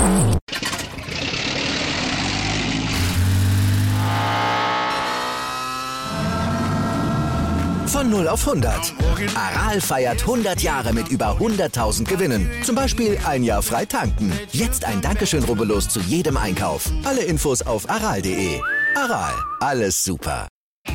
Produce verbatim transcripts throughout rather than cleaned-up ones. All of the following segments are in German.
Von null auf hundert. Aral feiert hundert Jahre mit über hunderttausend Gewinnen. Zum Beispiel ein Jahr frei tanken. Jetzt ein Dankeschön, rubbellos zu jedem Einkauf. Alle Infos auf aral punkt de. Aral, alles super.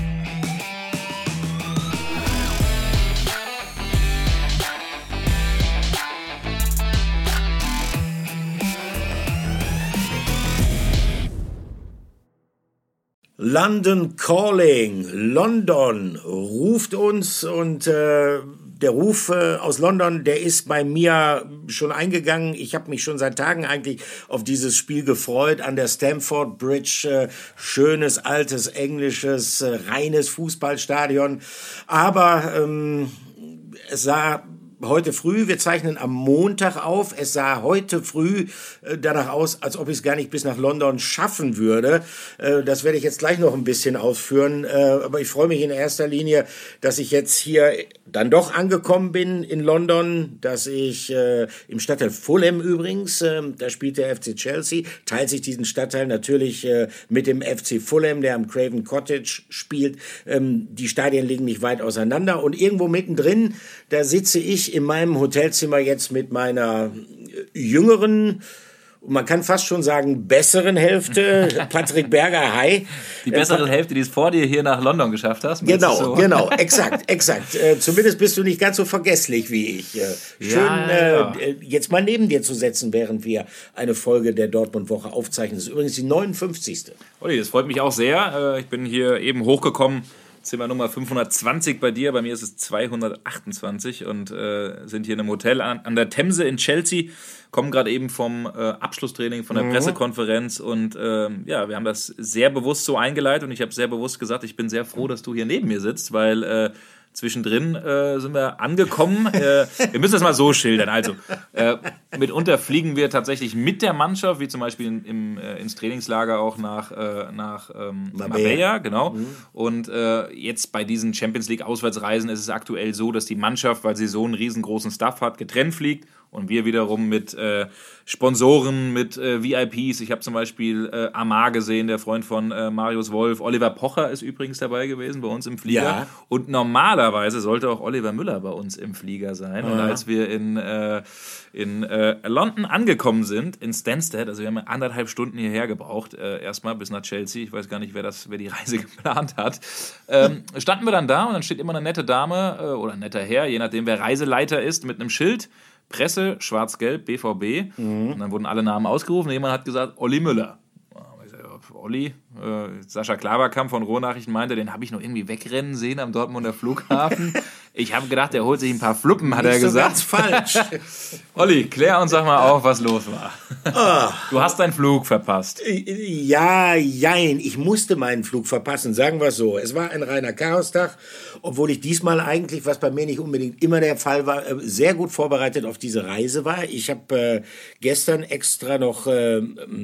London Calling, London ruft uns und äh, der Ruf äh, aus London, der ist bei mir schon eingegangen. Ich habe mich schon seit Tagen eigentlich auf dieses Spiel gefreut an der Stamford Bridge. Äh, schönes, altes, englisches, äh, reines Fußballstadion. Aber ähm, es sah heute früh, wir zeichnen am Montag auf, es sah heute früh äh, danach aus, als ob ich es gar nicht bis nach London schaffen würde. Äh, das werde ich jetzt gleich noch ein bisschen ausführen, äh, aber ich freue mich in erster Linie, dass ich jetzt hier dann doch angekommen bin in London, dass ich äh, im Stadtteil Fulham übrigens, äh, da spielt der F C Chelsea, teilt sich diesen Stadtteil natürlich äh, mit dem F C Fulham, der am Craven Cottage spielt. Ähm, die Stadien liegen nicht weit auseinander und irgendwo mittendrin, da sitze ich in meinem Hotelzimmer jetzt mit meiner jüngeren, man kann fast schon sagen, besseren Hälfte, Patrick Berger, hi. Die bessere äh, Hälfte, die es vor dir hier nach London geschafft hast. Genau, so? genau, exakt, exakt. Äh, zumindest bist du nicht ganz so vergesslich wie ich. Äh, schön, ja, ja, ja. Äh, jetzt mal neben dir zu setzen, während wir eine Folge der Dortmund-Woche aufzeichnen. Das ist übrigens die neunundfünfzigste Olli, das freut mich auch sehr. Äh, ich bin hier eben hochgekommen. Zimmer Nummer fünfhundertzwanzig bei dir, bei mir ist es zweihundertachtundzwanzig und äh, sind hier in einem Hotel an, an der Themse in Chelsea, kommen gerade eben vom äh, Abschlusstraining, von der mhm. Pressekonferenz und äh, ja, wir haben das sehr bewusst so eingeleitet und ich habe sehr bewusst gesagt, ich bin sehr froh, dass du hier neben mir sitzt, weil äh, zwischendrin äh, sind wir angekommen. Äh, wir müssen das mal so schildern. Also, äh, mitunter fliegen wir tatsächlich mit der Mannschaft, wie zum Beispiel in, im, äh, ins Trainingslager auch nach, äh, nach ähm, Marbella. Genau. Mhm. Und äh, jetzt bei diesen Champions League Auswärtsreisen ist es aktuell so, dass die Mannschaft, weil sie so einen riesengroßen Staff hat, getrennt fliegt. Und wir wiederum mit äh, Sponsoren, mit äh, V I Ps. Ich habe zum Beispiel äh, Amar gesehen, der Freund von äh, Marius Wolf. Oliver Pocher ist übrigens dabei gewesen bei uns im Flieger. Ja. Und normalerweise sollte auch Oliver Müller bei uns im Flieger sein. Ja. Und als wir in, äh, in äh, London angekommen sind, in Stansted, also wir haben anderthalb Stunden hierher gebraucht, äh, erstmal bis nach Chelsea. Ich weiß gar nicht, wer, das, wer die Reise geplant hat. Ähm, standen wir dann da und dann steht immer eine nette Dame äh, oder ein netter Herr, je nachdem, wer Reiseleiter ist, mit einem Schild. Presse, schwarz-gelb, B V B. Mhm. Und dann wurden alle Namen ausgerufen. Und jemand hat gesagt, Olli Müller. Olli, äh, Sascha Klaverkamp von Ruhrnachrichten meinte, den habe ich noch irgendwie wegrennen sehen am Dortmunder Flughafen. Ich habe gedacht, er holt sich ein paar Fluppen, hat Nicht er gesagt. So ganz falsch. Olli, klär uns doch mal auf, was los war. Oh. Du hast deinen Flug verpasst. Ja, jein. Ich musste meinen Flug verpassen, sagen wir es so. Es war ein reiner Chaostag, obwohl ich diesmal eigentlich, was bei mir nicht unbedingt immer der Fall war, sehr gut vorbereitet auf diese Reise war. Ich habe äh, gestern extra noch äh,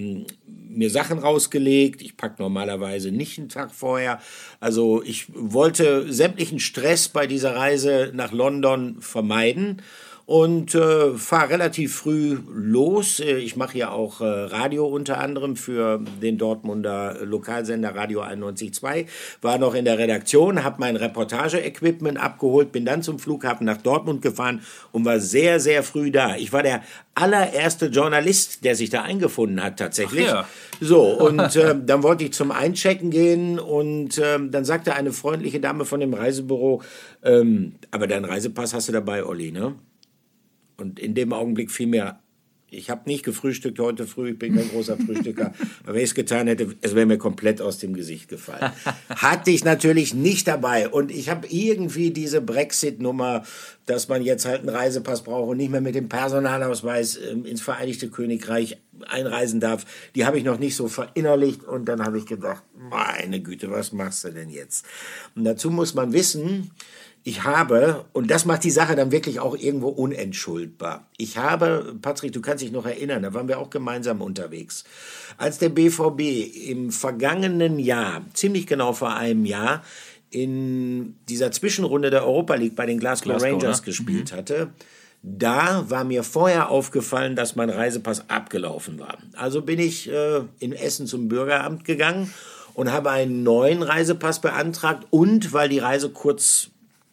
mir Sachen rausgelegt. Ich packe normalerweise nicht einen Tag vorher. Also ich wollte sämtlichen Stress bei dieser Reise nach London vermeiden und äh, fahre relativ früh los. Ich mache ja auch äh, Radio unter anderem für den Dortmunder Lokalsender Radio einundneunzig Komma zwei. War noch in der Redaktion, habe mein Reportage-Equipment abgeholt, bin dann zum Flughafen nach Dortmund gefahren und war sehr, sehr früh da. Ich war der allererste Journalist, der sich da eingefunden hat tatsächlich. Ach ja. So, und äh, dann wollte ich zum Einchecken gehen und äh, dann sagte eine freundliche Dame von dem Reisebüro, ähm, aber deinen Reisepass hast du dabei, Olli, ne? Und in dem Augenblick fiel mir, ich habe nicht gefrühstückt heute früh, ich bin kein großer Frühstücker, aber wenn ich es getan hätte, es wäre mir komplett aus dem Gesicht gefallen. Hatte ich natürlich nicht dabei und ich habe irgendwie diese Brexit-Nummer, dass man jetzt halt einen Reisepass braucht und nicht mehr mit dem Personalausweis ähm, ins Vereinigte Königreich einreisen darf, die habe ich noch nicht so verinnerlicht und dann habe ich gedacht, meine Güte, was machst du denn jetzt? Und dazu muss man wissen, ich habe, und das macht die Sache dann wirklich auch irgendwo unentschuldbar, ich habe, Patrick, du kannst dich noch erinnern, da waren wir auch gemeinsam unterwegs, als der B V B im vergangenen Jahr, ziemlich genau vor einem Jahr, in dieser Zwischenrunde der Europa League bei den Glasgow, Glasgow Rangers ne? gespielt mhm. hatte, Da war mir vorher aufgefallen, dass mein Reisepass abgelaufen war. Also bin ich äh, in Essen zum Bürgeramt gegangen und habe einen neuen Reisepass beantragt und, weil die Reise kurz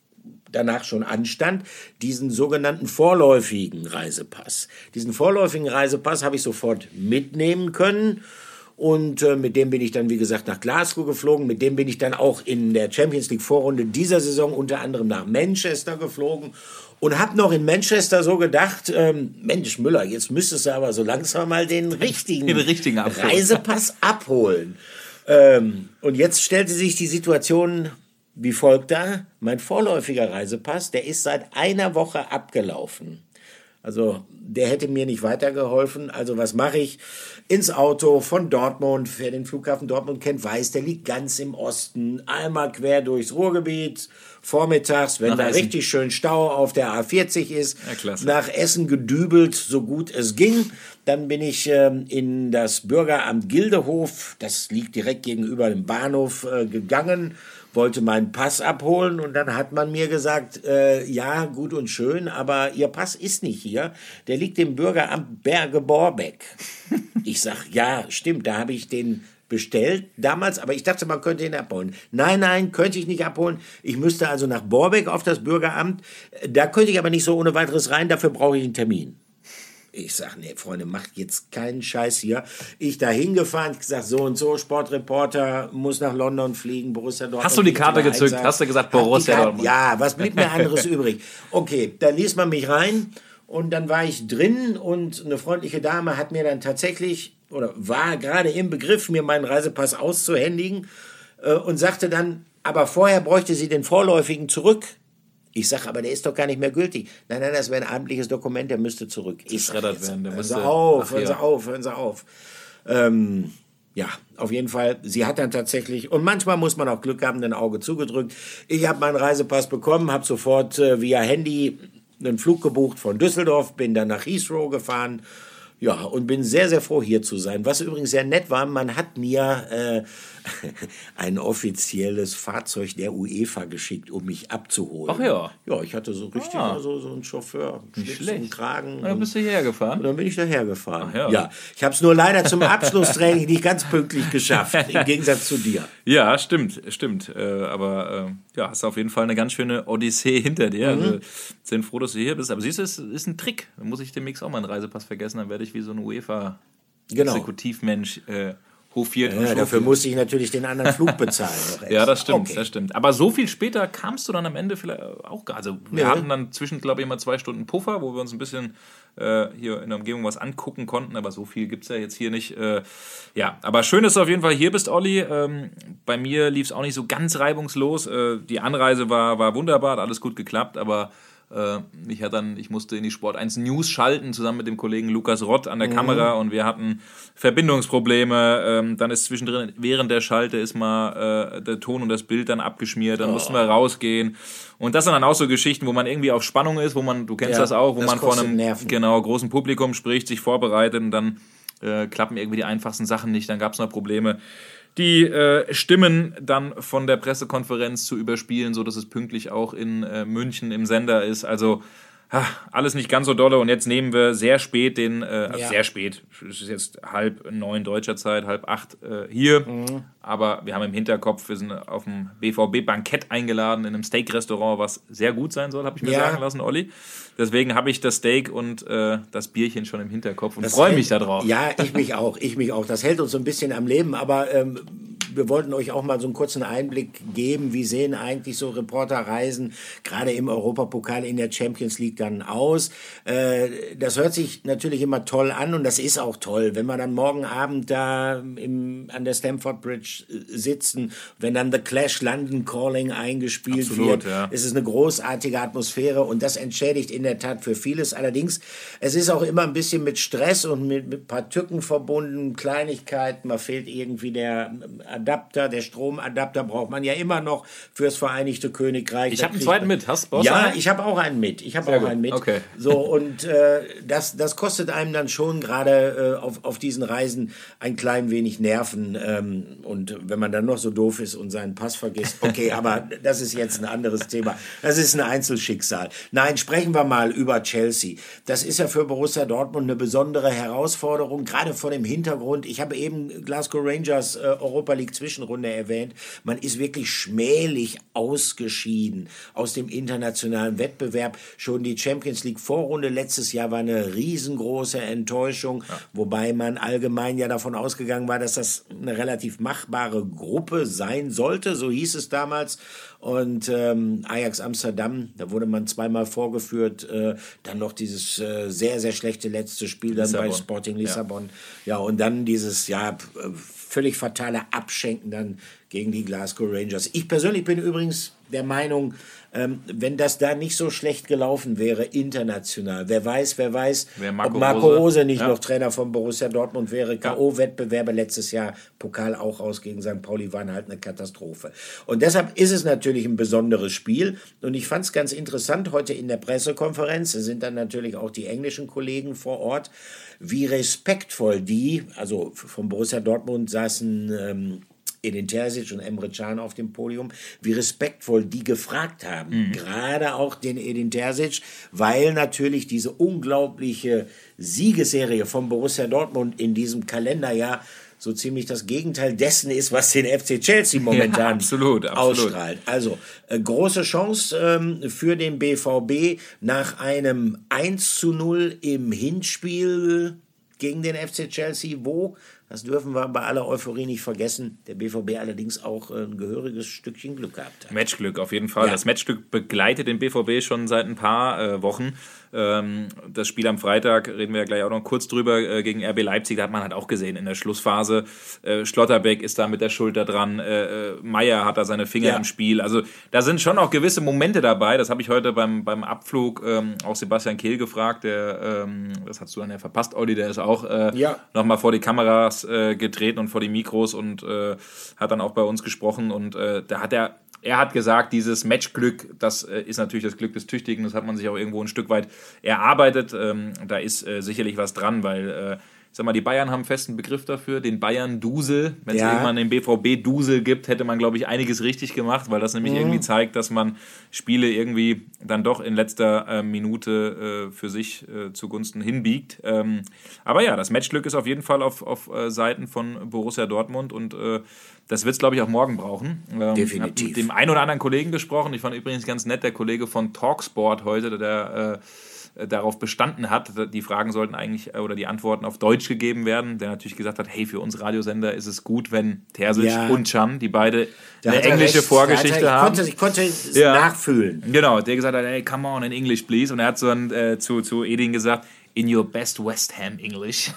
danach schon anstand, diesen sogenannten vorläufigen Reisepass. Diesen vorläufigen Reisepass habe ich sofort mitnehmen können. Und äh, mit dem bin ich dann, wie gesagt, nach Glasgow geflogen. Mit dem bin ich dann auch in der Champions League Vorrunde dieser Saison unter anderem nach Manchester geflogen. Und habe noch in Manchester so gedacht, ähm, Mensch Müller, jetzt müsstest du aber so langsam mal den richtigen, den richtigen Reisepass abholen. Ähm, und jetzt stellte sich die Situation wie folgt da. Mein vorläufiger Reisepass, der ist seit einer Woche abgelaufen. Also der hätte mir nicht weitergeholfen. Also was mache ich? Ins Auto von Dortmund. Wer den Flughafen Dortmund kennt, weiß, der liegt ganz im Osten. Einmal quer durchs Ruhrgebiet. Vormittags, wenn nach da Essen. Richtig schön Stau auf der A vierzig ist. Ja, klasse. Nach Essen gedübelt, so gut es ging. Dann bin ich ähm, in das Bürgeramt Gildehof. Das liegt direkt gegenüber dem Bahnhof äh, gegangen. Wollte meinen Pass abholen und dann hat man mir gesagt, äh, ja, gut und schön, aber Ihr Pass ist nicht hier, der liegt im Bürgeramt Berge-Borbeck. Ich sag, ja, stimmt, da habe ich den bestellt damals, aber ich dachte, man könnte ihn abholen. Nein, nein, könnte ich nicht abholen. Ich müsste also nach Borbeck auf das Bürgeramt, da könnte ich aber nicht so ohne weiteres rein, dafür brauche ich einen Termin. Ich sag, nee, Freunde, macht jetzt keinen Scheiß hier. Ich da hingefahren, gesagt, so und so, Sportreporter, muss nach London fliegen, Borussia Dortmund. Hast du die Karte gezückt? Hast du gesagt, Borussia Dortmund? Ja, was blieb mir anderes übrig? Okay, da ließ man mich rein und dann war ich drin und eine freundliche Dame hat mir dann tatsächlich, oder war gerade im Begriff, mir meinen Reisepass auszuhändigen äh, und sagte dann, aber vorher bräuchte sie den vorläufigen zurück. Ich sage, aber der ist doch gar nicht mehr gültig. Nein, nein, das wäre ein amtliches Dokument, der müsste zurück. Ich sag, jetzt, werden, der hören Sie auf, Ach, hören Sie ja. auf, hören Sie auf. Ähm, ja, auf jeden Fall, sie hat dann tatsächlich, und manchmal muss man auch Glück haben, ein Auge zugedrückt. Ich habe meinen Reisepass bekommen, habe sofort äh, via Handy einen Flug gebucht von Düsseldorf, bin dann nach Heathrow gefahren. Ja, und bin sehr, sehr froh, hier zu sein. Was übrigens sehr nett war, man hat mir äh, ein offizielles Fahrzeug der UEFA geschickt, um mich abzuholen. Ach ja. Ja, ich hatte so richtig ah. so, so einen Chauffeur, Nicht Schlips und Kragen. Und dann bist du hierher gefahren? Und dann bin ich daher gefahren. Ach ja. ja. Ich habe es nur leider zum Abschlusstraining nicht ganz pünktlich geschafft, im Gegensatz zu dir. Ja, stimmt, stimmt. Äh, aber äh, ja, hast auf jeden Fall eine ganz schöne Odyssee hinter dir. Mhm. Also, sind froh, dass du hier bist. Aber siehst du, es ist ein Trick. Da muss ich demnächst auch mal einen Reisepass vergessen, dann werde ich wie so ein UEFA-Exekutivmensch genau. äh, hofiert. Ja, dafür musste ich natürlich den anderen Flug bezahlen. Ja, das stimmt, okay. das stimmt. Aber so viel später kamst du dann am Ende vielleicht auch gar. Also wir ja. hatten dann zwischen, glaube ich, immer zwei Stunden Puffer, wo wir uns ein bisschen äh, hier in der Umgebung was angucken konnten, aber so viel gibt es ja jetzt hier nicht. Äh, ja, aber schön, dass du auf jeden Fall hier bist, Olli. Ähm, bei mir lief es auch nicht so ganz reibungslos. Äh, die Anreise war, war wunderbar, hat alles gut geklappt, aber Ich, hatte dann, ich musste in die Sport eins News schalten, zusammen mit dem Kollegen Lukas Rott an der mhm. Kamera und wir hatten Verbindungsprobleme. Ähm, dann ist zwischendrin, während der Schalte ist mal äh, der Ton und das Bild dann abgeschmiert, dann oh. mussten wir rausgehen. Und das sind dann auch so Geschichten, wo man irgendwie auf Spannung ist, wo man, du kennst ja, das auch, wo das man vor einem genau, großen Publikum spricht, sich vorbereitet und dann äh, klappen irgendwie die einfachsten Sachen nicht, dann gab es noch Probleme. Die äh, Stimmen dann von der Pressekonferenz zu überspielen, so dass es pünktlich auch in äh, München im Sender ist. Also ha, alles nicht ganz so dolle. Und jetzt nehmen wir sehr spät den, äh, also ja. sehr spät, es ist jetzt halb neun deutscher Zeit, halb acht äh, hier. Mhm. Aber wir haben im Hinterkopf, wir sind auf dem B V B-Bankett eingeladen in einem Steak-Restaurant, was sehr gut sein soll, habe ich mir ja. sagen lassen, Olli. Deswegen habe ich das Steak und äh, das Bierchen schon im Hinterkopf und freue mich darauf. Ja, ich mich auch, ich mich auch. Das hält uns so ein bisschen am Leben, aber ähm, wir wollten euch auch mal so einen kurzen Einblick geben, wie sehen eigentlich so Reporterreisen gerade im Europapokal in der Champions League dann aus. Äh, das hört sich natürlich immer toll an und das ist auch toll, wenn wir dann morgen Abend da im, an der Stamford Bridge sitzen, wenn dann The Clash London Calling eingespielt Absolut, wird. Ja. Es ist eine großartige Atmosphäre und das entschädigt in der Tat für vieles. Allerdings, es ist auch immer ein bisschen mit Stress und mit, mit ein paar Tücken verbunden, Kleinigkeiten. Man fehlt irgendwie der Adapter. Der Stromadapter braucht man ja immer noch fürs Vereinigte Königreich. Ich habe einen zweiten mit. Hast du Ja, ich habe auch einen mit. Ich habe auch gut. einen mit. Okay. So, und äh, das, das kostet einem dann schon gerade äh, auf, auf diesen Reisen ein klein wenig Nerven. Ähm, und wenn man dann noch so doof ist und seinen Pass vergisst, okay, aber das ist jetzt ein anderes Thema. Das ist ein Einzelschicksal. Nein, sprechen wir mal über Chelsea. Das ist ja für Borussia Dortmund eine besondere Herausforderung, gerade vor dem Hintergrund. Ich habe eben Glasgow Rangers äh, Europa League Zwischenrunde erwähnt. Man ist wirklich schmählich ausgeschieden aus dem internationalen Wettbewerb. Schon die Champions League Vorrunde letztes Jahr war eine riesengroße Enttäuschung, ja. Wobei man allgemein ja davon ausgegangen war, dass das eine relativ machbare Gruppe sein sollte. So hieß es damals. Und ähm, Ajax Amsterdam, da wurde man zweimal vorgeführt, äh, dann noch dieses äh, sehr, sehr schlechte letzte Spiel dann Lissabon. bei Sporting Lissabon. Ja. ja, und dann dieses ja völlig fatale Abschenken dann gegen die Glasgow Rangers. Ich persönlich bin übrigens der Meinung, ähm, wenn das da nicht so schlecht gelaufen wäre, international, wer weiß, wer weiß, wer Marco ob Marco Rose, Rose nicht ja. noch Trainer von Borussia Dortmund wäre. K O-Wettbewerbe letztes Jahr, Pokal auch aus gegen Sankt Pauli, waren halt eine Katastrophe. Und deshalb ist es natürlich ein besonderes Spiel. Und ich fand es ganz interessant, heute in der Pressekonferenz, da sind dann natürlich auch die englischen Kollegen vor Ort, wie respektvoll die, also von Borussia Dortmund saßen ähm, Edin Terzic und Emre Can auf dem Podium, wie respektvoll die gefragt haben. Mhm. Gerade auch den Edin Terzic, weil natürlich diese unglaubliche Siegesserie von Borussia Dortmund in diesem Kalenderjahr so ziemlich das Gegenteil dessen ist, was den F C Chelsea momentan ja, absolut, absolut. ausstrahlt. Also äh, große Chance ähm, für den B V B nach einem eins zu null im Hinspiel gegen den F C Chelsea, wo, das dürfen wir bei aller Euphorie nicht vergessen, der B V B allerdings auch ein gehöriges Stückchen Glück gehabt hat. Matchglück auf jeden Fall. Ja. Das Matchglück begleitet den B V B schon seit ein paar äh, Wochen. Ähm, das Spiel am Freitag, reden wir ja gleich auch noch kurz drüber, äh, gegen R B Leipzig, da hat man halt auch gesehen in der Schlussphase, äh, Schlotterbeck ist da mit der Schulter dran, äh, Meier hat da seine Finger ja. im Spiel. Also da sind schon auch gewisse Momente dabei, das habe ich heute beim, beim Abflug ähm, auch Sebastian Kehl gefragt, der, ähm, das hast du dann ja verpasst, Olli, der ist auch äh, ja. nochmal vor die Kameras äh, getreten und vor die Mikros und äh, hat dann auch bei uns gesprochen und äh, da hat er Er hat gesagt, dieses Matchglück, das äh, ist natürlich das Glück des Tüchtigen, das hat man sich auch irgendwo ein Stück weit erarbeitet. Ähm, da ist äh, sicherlich was dran, weil äh, ich sag mal, die Bayern haben einen festen Begriff dafür, den Bayern-Dusel. Wenn es ja. irgendwann den B V B-Dusel gibt, hätte man, glaube ich, einiges richtig gemacht, weil das nämlich mhm. irgendwie zeigt, dass man Spiele irgendwie dann doch in letzter äh, Minute äh, für sich äh, zugunsten hinbiegt. Ähm, aber ja, das Matchglück ist auf jeden Fall auf, auf äh, Seiten von Borussia Dortmund und äh, das wird es, glaube ich, auch morgen brauchen. Ähm, Definitiv. Ich habe mit dem einen oder anderen Kollegen gesprochen. Ich fand übrigens ganz nett, der Kollege von Talksport heute, der äh, darauf bestanden hat, die Fragen sollten eigentlich oder die Antworten auf Deutsch gegeben werden, der natürlich gesagt hat, hey, für uns Radiosender ist es gut, wenn Terzic ja. und Can, die beide da eine englische recht. Vorgeschichte er, ich haben. Konnte, ich konnte es ja. nachfühlen. Genau, der gesagt hat, hey, come on in English, please. Und er hat so dann äh, zu, zu Edin gesagt, in your best West Ham English.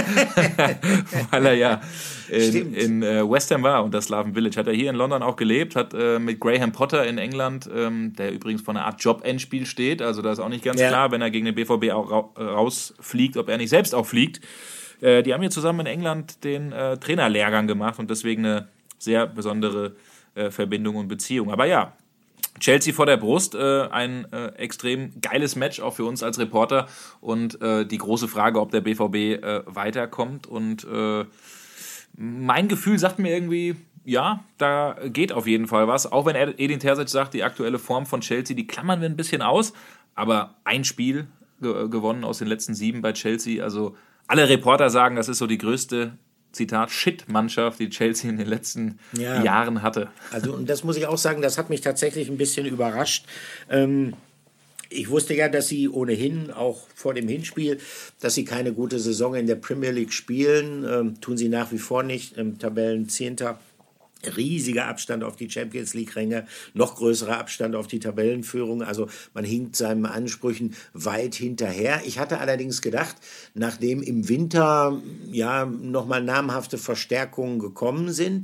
Weil er ja in, in äh, West Ham war und das Slaven Village. Hat er hier in London auch gelebt, hat äh, mit Graham Potter in England, ähm, der übrigens vor einer Art Job-Endspiel steht, also da ist auch nicht ganz ja. klar, wenn er gegen den B V B auch ra- rausfliegt, ob er nicht selbst auch fliegt. Äh, die haben hier zusammen in England den äh, Trainerlehrgang gemacht und deswegen eine sehr besondere äh, Verbindung und Beziehung. Aber ja, Chelsea vor der Brust, äh, ein äh, extrem geiles Match, auch für uns als Reporter und äh, die große Frage, ob der B V B äh, weiterkommt und äh, mein Gefühl sagt mir irgendwie, ja, da geht auf jeden Fall was, auch wenn Edin Terzic sagt, die aktuelle Form von Chelsea, die klammern wir ein bisschen aus, aber ein Spiel ge- gewonnen aus den letzten sieben bei Chelsea, also alle Reporter sagen, das ist so die größte Zitat, Shit-Mannschaft, die Chelsea in den letzten ja. Jahren hatte. Also, und das muss ich auch sagen, das hat mich tatsächlich ein bisschen überrascht. Ähm, ich wusste ja, dass sie ohnehin auch vor dem Hinspiel, dass sie keine gute Saison in der Premier League spielen. Ähm, tun sie nach wie vor nicht. Ähm, Tabellenzehnter. Riesiger Abstand auf die Champions-League-Ränge, noch größerer Abstand auf die Tabellenführung. Also man hinkt seinen Ansprüchen weit hinterher. Ich hatte allerdings gedacht, nachdem im Winter ja nochmal namhafte Verstärkungen gekommen sind,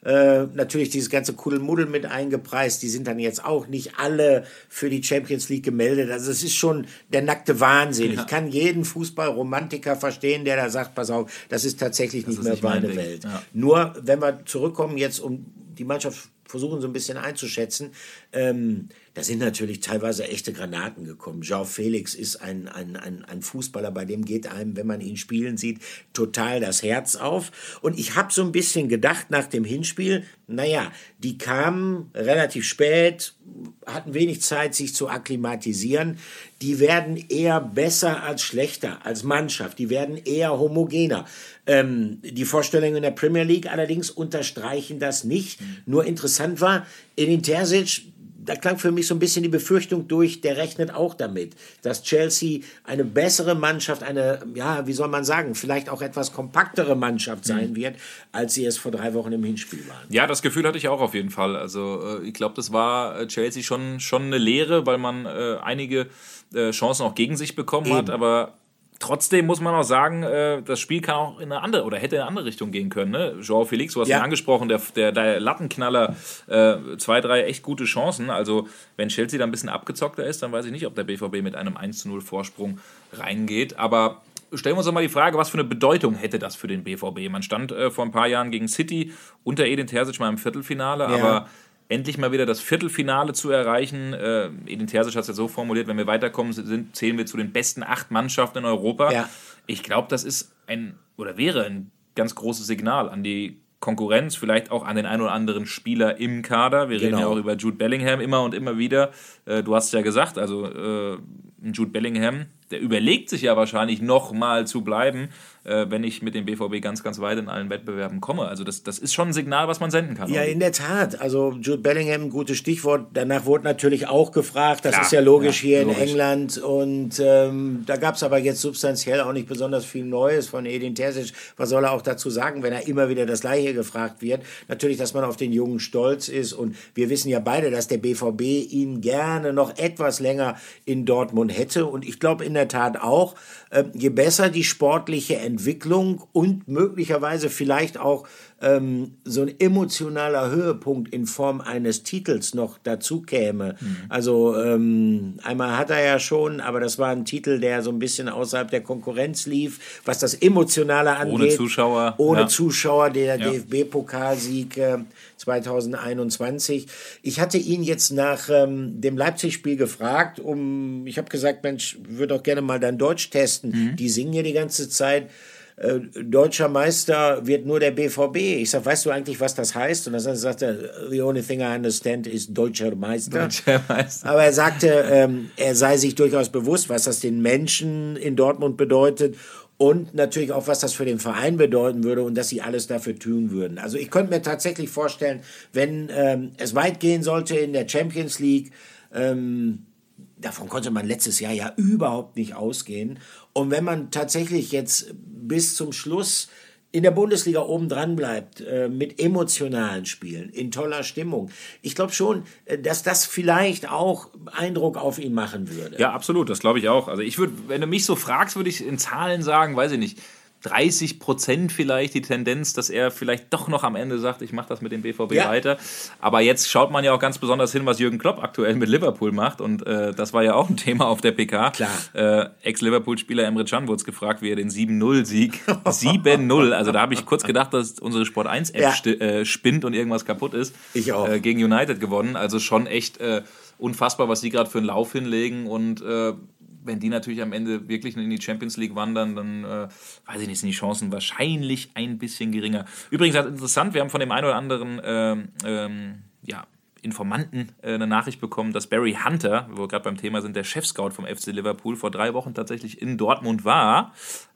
Äh, natürlich dieses ganze Kuddelmuddel mit eingepreist. Die sind dann jetzt auch nicht alle für die Champions League gemeldet. Also es ist schon der nackte Wahnsinn. Ja. Ich kann jeden Fußballromantiker verstehen, der da sagt, pass auf, das ist tatsächlich das nicht ist mehr nicht meine Welt. Ja. Nur, wenn wir zurückkommen jetzt, um die Mannschaft versuchen so ein bisschen einzuschätzen, ähm, da sind natürlich teilweise echte Granaten gekommen. João Felix ist ein, ein, ein, ein Fußballer, bei dem geht einem, wenn man ihn spielen sieht, total das Herz auf. Und ich habe so ein bisschen gedacht nach dem Hinspiel, naja, die kamen relativ spät, hatten wenig Zeit, sich zu akklimatisieren. Die werden eher besser als schlechter, als Mannschaft. Die werden eher homogener. Ähm, die Vorstellungen in der Premier League allerdings unterstreichen das nicht. Mhm. Nur interessant war, Edin Terzic, da klang für mich so ein bisschen die Befürchtung durch, der rechnet auch damit, dass Chelsea eine bessere Mannschaft, eine, ja, wie soll man sagen, vielleicht auch etwas kompaktere Mannschaft sein mhm. wird, als sie es vor drei Wochen im Hinspiel waren. Ja, das Gefühl hatte ich auch auf jeden Fall. Also ich glaube, das war Chelsea schon, schon eine Lehre, weil man äh, einige äh, Chancen auch gegen sich bekommen Eben. hat, aber trotzdem muss man auch sagen, äh, das Spiel kann auch in eine andere oder hätte in eine andere Richtung gehen können. Ne? João Felix, du hast ja. ihn angesprochen, der, der, der Lattenknaller, äh, zwei, drei echt gute Chancen. Also wenn Chelsea da ein bisschen abgezockter ist, dann weiß ich nicht, ob der B V B mit einem eins zu null Vorsprung reingeht. Aber stellen wir uns doch mal die Frage, was für eine Bedeutung hätte das für den B V B? Man stand äh, vor ein paar Jahren gegen City unter Edin Terzic mal im Viertelfinale, ja. aber endlich mal wieder das Viertelfinale zu erreichen. Äh, Edin Terzic hat es ja so formuliert, wenn wir weiterkommen, sind, zählen wir zu den besten acht Mannschaften in Europa. Ja. Ich glaube, das ist ein, oder wäre ein ganz großes Signal an die Konkurrenz, vielleicht auch an den einen oder anderen Spieler im Kader. Wir genau. reden ja auch über Jude Bellingham immer und immer wieder. Äh, du hast es ja gesagt, also äh, Jude Bellingham, der überlegt sich ja wahrscheinlich noch mal zu bleiben, äh, wenn ich mit dem B V B ganz, ganz weit in allen Wettbewerben komme. Also das, das ist schon ein Signal, was man senden kann. Ja, in der Tat. Also Jude Bellingham, ein gutes Stichwort. Danach wurde natürlich auch gefragt. Das Klar. ist ja logisch ja, hier logisch. in England. Und ähm, da gab es aber jetzt substanziell auch nicht besonders viel Neues von Edin Terzic. Was soll er auch dazu sagen, wenn er immer wieder das Gleiche gefragt wird? Natürlich, dass man auf den Jungen stolz ist. Und wir wissen ja beide, dass der B V B ihn gerne noch etwas länger in Dortmund hätte. Und ich glaube in der Tat auch, äh, je besser die sportliche Entwicklung und möglicherweise vielleicht auch ähm, so ein emotionaler Höhepunkt in Form eines Titels noch dazu käme. Mhm. Also ähm, einmal hat er ja schon, aber das war ein Titel, der so ein bisschen außerhalb der Konkurrenz lief, was das Emotionale angeht. Ohne Zuschauer. Ohne ja. Zuschauer, der ja. D F B-Pokalsieg äh, zwanzig einundzwanzig. Ich hatte ihn jetzt nach ähm, dem Leipzig-Spiel gefragt, um, ich habe gesagt, Mensch, würde auch gerne mal dein Deutsch testen. Mhm. Die singen ja die ganze Zeit. Äh, deutscher Meister wird nur der B V B. Ich sag, weißt du eigentlich, was das heißt? Und dann sagt er, the only thing I understand is deutscher Meister. Deutscher Meister. Aber er sagte, ähm, er sei sich durchaus bewusst, was das den Menschen in Dortmund bedeutet und natürlich auch, was das für den Verein bedeuten würde und dass sie alles dafür tun würden. Also ich könnte mir tatsächlich vorstellen, wenn ähm, es weit gehen sollte in der Champions League, ähm, davon konnte man letztes Jahr ja überhaupt nicht ausgehen. Und wenn man tatsächlich jetzt bis zum Schluss in der Bundesliga oben dran bleibt, äh, mit emotionalen Spielen, in toller Stimmung, ich glaube schon, äh, dass das vielleicht auch Eindruck auf ihn machen würde. Ja, absolut, das glaube ich auch. Also ich würde, wenn du mich so fragst, würde ich in Zahlen sagen, weiß ich nicht, dreißig Prozent vielleicht die Tendenz, dass er vielleicht doch noch am Ende sagt, ich mache das mit dem B V B ja. weiter. Aber jetzt schaut man ja auch ganz besonders hin, was Jürgen Klopp aktuell mit Liverpool macht. Und äh, das war ja auch ein Thema auf der P K. Klar. Äh, Ex-Liverpool-Spieler Emre Can wurde gefragt, wie er den sieben null-Sieg, sieben null, also da habe ich kurz gedacht, dass unsere Sport eins App ja. sti- äh, spinnt und irgendwas kaputt ist. Ich auch. Äh, gegen United gewonnen. Also schon echt äh, unfassbar, was die gerade für einen Lauf hinlegen. Und äh, wenn die natürlich am Ende wirklich in die Champions League wandern, dann äh, weiß ich nicht, sind die Chancen wahrscheinlich ein bisschen geringer. Übrigens, das ist interessant, wir haben von dem einen oder anderen ähm, ähm, ja, Informanten äh, eine Nachricht bekommen, dass Barry Hunter, wo wir gerade beim Thema sind, der Chefscout vom F C Liverpool, vor drei Wochen tatsächlich in Dortmund war.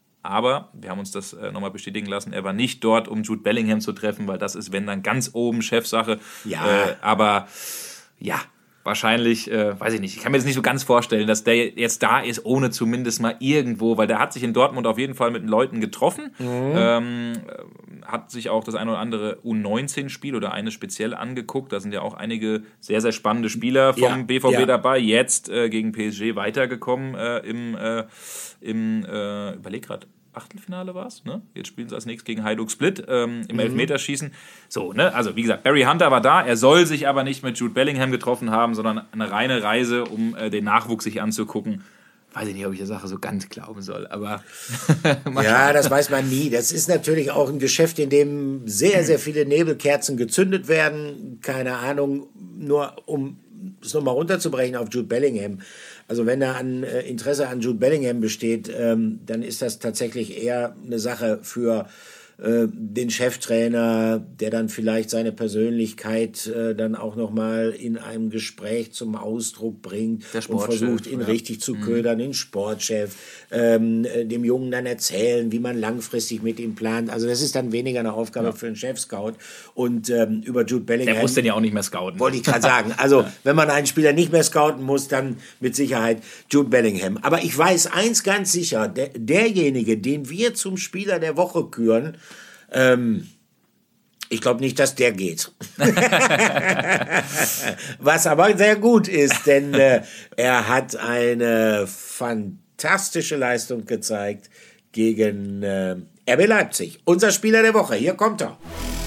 Aber wir haben uns das äh, nochmal bestätigen lassen, er war nicht dort, um Jude Bellingham zu treffen, weil das ist, wenn dann ganz oben Chefsache. Ja. Äh, aber ja, wahrscheinlich, äh, weiß ich nicht, ich kann mir das nicht so ganz vorstellen, dass der jetzt da ist, ohne zumindest mal irgendwo, weil der hat sich in Dortmund auf jeden Fall mit den Leuten getroffen, mhm. ähm, hat sich auch das ein oder andere U neunzehn Spiel oder eines speziell angeguckt, da sind ja auch einige sehr, sehr spannende Spieler vom ja, B V B ja. dabei, jetzt äh, gegen P S G weitergekommen äh, im, äh, im äh, überleg grad, Achtelfinale war es, ne? Jetzt spielen sie als nächstes gegen Hajduk Split ähm, im mhm. Elfmeterschießen. So, ne? Also wie gesagt, Barry Hunter war da, er soll sich aber nicht mit Jude Bellingham getroffen haben, sondern eine reine Reise, um äh, den Nachwuchs sich anzugucken. Weiß ich nicht, ob ich der Sache so ganz glauben soll, aber... ja, das weiß man nie. Das ist natürlich auch ein Geschäft, in dem sehr, sehr viele Nebelkerzen gezündet werden. Keine Ahnung, nur um es nochmal runterzubrechen auf Jude Bellingham. Also wenn da an äh, Interesse an Jude Bellingham besteht, ähm, dann ist das tatsächlich eher eine Sache für äh, den Cheftrainer, der dann vielleicht seine Persönlichkeit äh, dann auch nochmal in einem Gespräch zum Ausdruck bringt und versucht, ihn ja. richtig zu ködern, mhm. den Sportchef, ähm, dem Jungen dann erzählen, wie man langfristig mit ihm plant. Also das ist dann weniger eine Aufgabe ja. für einen Chef-Scout. Und ähm, über Jude Bellingham... Der muss den ja auch nicht mehr scouten. Wollte ich gerade sagen. Also wenn man einen Spieler nicht mehr scouten muss, dann mit Sicherheit Jude Bellingham. Aber ich weiß eins ganz sicher, der, derjenige, den wir zum Spieler der Woche küren, ähm, ich glaube nicht, dass der geht. Was aber sehr gut ist, denn äh, er hat eine fantastische Leistung gezeigt gegen äh, R B Leipzig. Unser Spieler der Woche, hier kommt er.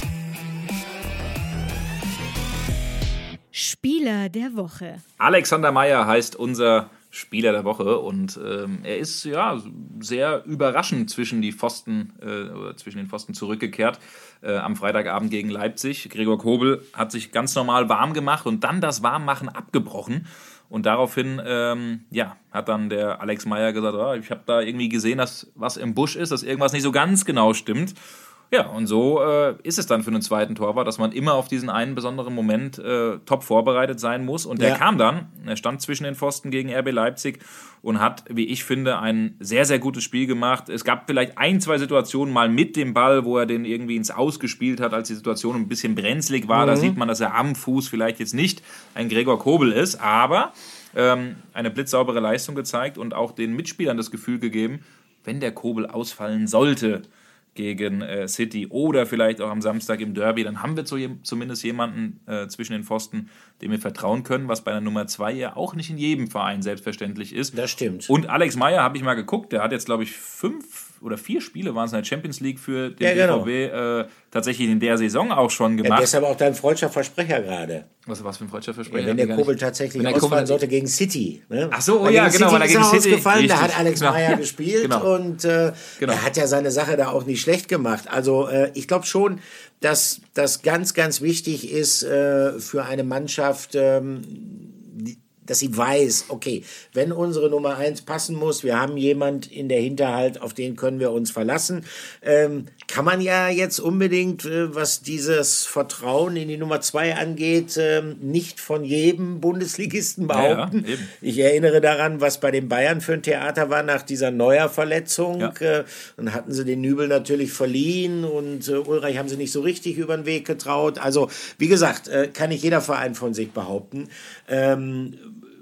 Spieler der Woche. Alexander Meyer heißt unser Spieler der Woche und ähm, er ist ja sehr überraschend zwischen die Pfosten äh, oder zwischen den Pfosten zurückgekehrt äh, am Freitagabend gegen Leipzig. Gregor Kobel hat sich ganz normal warm gemacht und dann das Warmmachen abgebrochen und daraufhin ähm, ja, hat dann der Alex Meyer gesagt, oh, ich habe da irgendwie gesehen, dass was im Busch ist, dass irgendwas nicht so ganz genau stimmt. Ja, und so äh, ist es dann für einen zweiten Torwart, dass man immer auf diesen einen besonderen Moment äh, top vorbereitet sein muss. Und der ja. kam dann, er stand zwischen den Pfosten gegen R B Leipzig und hat, wie ich finde, ein sehr, sehr gutes Spiel gemacht. Es gab vielleicht ein, zwei Situationen mal mit dem Ball, wo er den irgendwie ins Aus gespielt hat, als die Situation ein bisschen brenzlig war. Mhm. Da sieht man, dass er am Fuß vielleicht jetzt nicht ein Gregor Kobel ist, aber ähm, eine blitzsaubere Leistung gezeigt und auch den Mitspielern das Gefühl gegeben, wenn der Kobel ausfallen sollte gegen äh, City oder vielleicht auch am Samstag im Derby, dann haben wir zu je- zumindest jemanden äh, zwischen den Pfosten, dem wir vertrauen können, was bei der Nummer zwei ja auch nicht in jedem Verein selbstverständlich ist. Das stimmt. Und Alex Meyer, habe ich mal geguckt, der hat jetzt, glaube ich, fünf oder vier Spiele waren es in der Champions League für den ja, genau. B V B äh, tatsächlich in der Saison auch schon gemacht. Ja, deshalb auch dein freudscher Versprecher gerade. Was, was für ein freudscher Versprecher? Ja, wenn der Kobel tatsächlich ausfallen Kobel sollte gegen City. Ne? Ach so, oh ja, genau, City weil er gegen City ausgefallen, da hat Alex genau. Meyer gespielt genau. und äh, genau. er hat ja seine Sache da auch nicht schlecht gemacht. Also äh, ich glaube schon, dass das ganz, ganz wichtig ist äh, für eine Mannschaft, ähm, die, dass sie weiß, okay, wenn unsere Nummer eins passen muss, wir haben jemand in der Hinterhalt, auf den können wir uns verlassen, ähm, kann man ja jetzt unbedingt, äh, was dieses Vertrauen in die Nummer zwei angeht, ähm, nicht von jedem Bundesligisten behaupten. Ja, ja, ich erinnere daran, was bei den Bayern für ein Theater war nach dieser Neuer-Verletzung. Ja. Äh, dann hatten sie den Nübel natürlich verliehen und äh, Ulreich haben sie nicht so richtig über den Weg getraut. Also, wie gesagt, äh, kann nicht jeder Verein von sich behaupten. Ähm,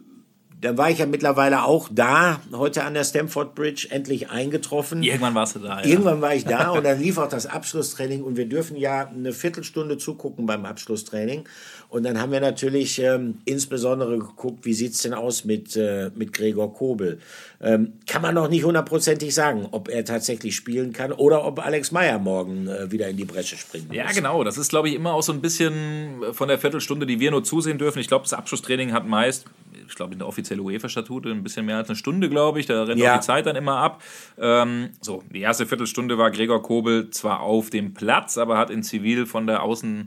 Dann war ich ja mittlerweile auch da, heute an der Stamford Bridge, endlich eingetroffen. Irgendwann warst du da, ja. Irgendwann war ich da und dann lief auch das Abschlusstraining und wir dürfen ja eine Viertelstunde zugucken beim Abschlusstraining. Und dann haben wir natürlich ähm, insbesondere geguckt, wie sieht's denn aus mit, äh, mit Gregor Kobel. Ähm, kann man noch nicht hundertprozentig sagen, ob er tatsächlich spielen kann oder ob Alex Meyer morgen äh, wieder in die Bresche springen muss. Ja, genau. Das ist, glaube ich, immer auch so ein bisschen von der Viertelstunde, die wir nur zusehen dürfen. Ich glaube, das Abschlusstraining hat meist, ich glaube, in der offiziellen UEFA-Statute ein bisschen mehr als eine Stunde, glaube ich. Da rennt ja. auch die Zeit dann immer ab. Ähm, so, die erste Viertelstunde war Gregor Kobel zwar auf dem Platz, aber hat in Zivil von der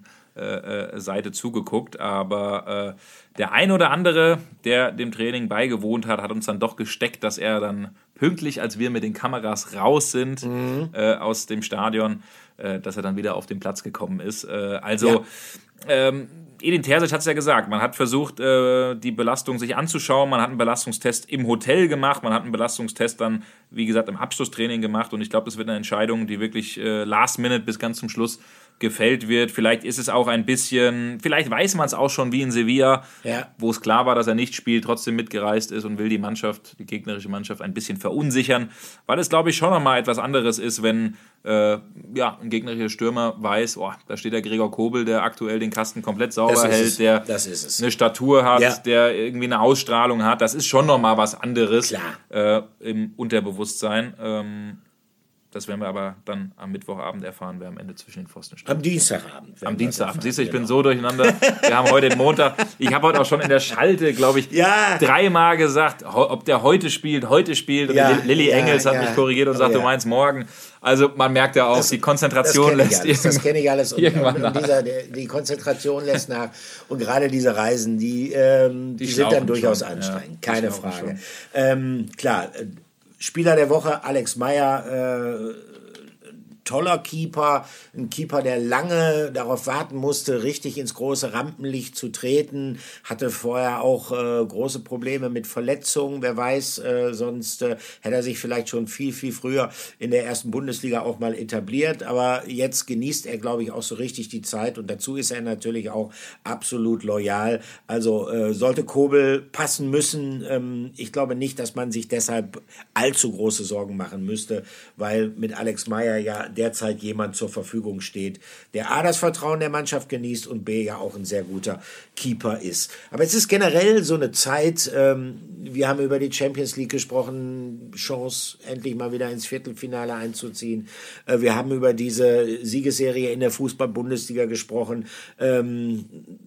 Außenseite zugeguckt. Aber äh, der ein oder andere, der dem Training beigewohnt hat, hat uns dann doch gesteckt, dass er dann pünktlich, als wir mit den Kameras raus sind mhm. äh, aus dem Stadion, äh, dass er dann wieder auf den Platz gekommen ist. Äh, also... Ja. Ähm, Edin Terzic hat es ja gesagt, man hat versucht, äh, die Belastung sich anzuschauen, man hat einen Belastungstest im Hotel gemacht, man hat einen Belastungstest dann, wie gesagt, im Abschlusstraining gemacht und ich glaube, das wird eine Entscheidung, die wirklich äh, last minute bis ganz zum Schluss gefällt wird. Vielleicht ist es auch ein bisschen, vielleicht weiß man es auch schon wie in Sevilla, ja. wo es klar war, dass er nicht spielt, trotzdem mitgereist ist und will die Mannschaft, die gegnerische Mannschaft ein bisschen verunsichern, weil es, glaube ich, schon nochmal etwas anderes ist, wenn äh, ja, ein gegnerischer Stürmer weiß, oh, da steht der Gregor Kobel, der aktuell den Kasten komplett sauber hält, es. der das ist es. eine Statur hat, ja. der irgendwie eine Ausstrahlung hat. Das ist schon nochmal was anderes Klar. Äh, im Unterbewusstsein. Ähm, Das werden wir aber dann am Mittwochabend erfahren, wer am Ende zwischen den Pfosten steht. Am Dienstagabend. Am Dienstagabend. Siehst du, ich genau. bin so durcheinander. Wir haben heute den Montag. Ich habe heute auch schon in der Schalte, glaube ich, ja. dreimal gesagt, ob der heute spielt, heute spielt. Und ja, Lilly ja, Engels hat ja. mich korrigiert und sagt, ja. du meinst morgen. Also man merkt ja auch, das, die Konzentration das lässt alles, Das kenne ich alles. Und, und, und dieser, die Konzentration lässt nach. Und gerade diese Reisen, die, ähm, die, die sind dann durchaus schon. anstrengend. Ja, keine Frage. Ähm, klar, Spieler der Woche, Alex Meyer, äh, toller Keeper, ein Keeper, der lange darauf warten musste, richtig ins große Rampenlicht zu treten, hatte vorher auch äh, große Probleme mit Verletzungen, wer weiß, äh, sonst äh, hätte er sich vielleicht schon viel, viel früher in der ersten Bundesliga auch mal etabliert, aber jetzt genießt er, glaube ich, auch so richtig die Zeit und dazu ist er natürlich auch absolut loyal, also äh, sollte Kobel passen müssen, ähm, ich glaube nicht, dass man sich deshalb allzu große Sorgen machen müsste, weil mit Alex Meyer ja derzeit jemand zur Verfügung steht, der A, das Vertrauen der Mannschaft genießt und B, ja auch ein sehr guter Keeper ist. Aber es ist generell so eine Zeit, ähm, wir haben über die Champions League gesprochen, Chance, endlich mal wieder ins Viertelfinale einzuziehen. Äh, wir haben über diese Siegesserie in der Fußball-Bundesliga gesprochen, ähm,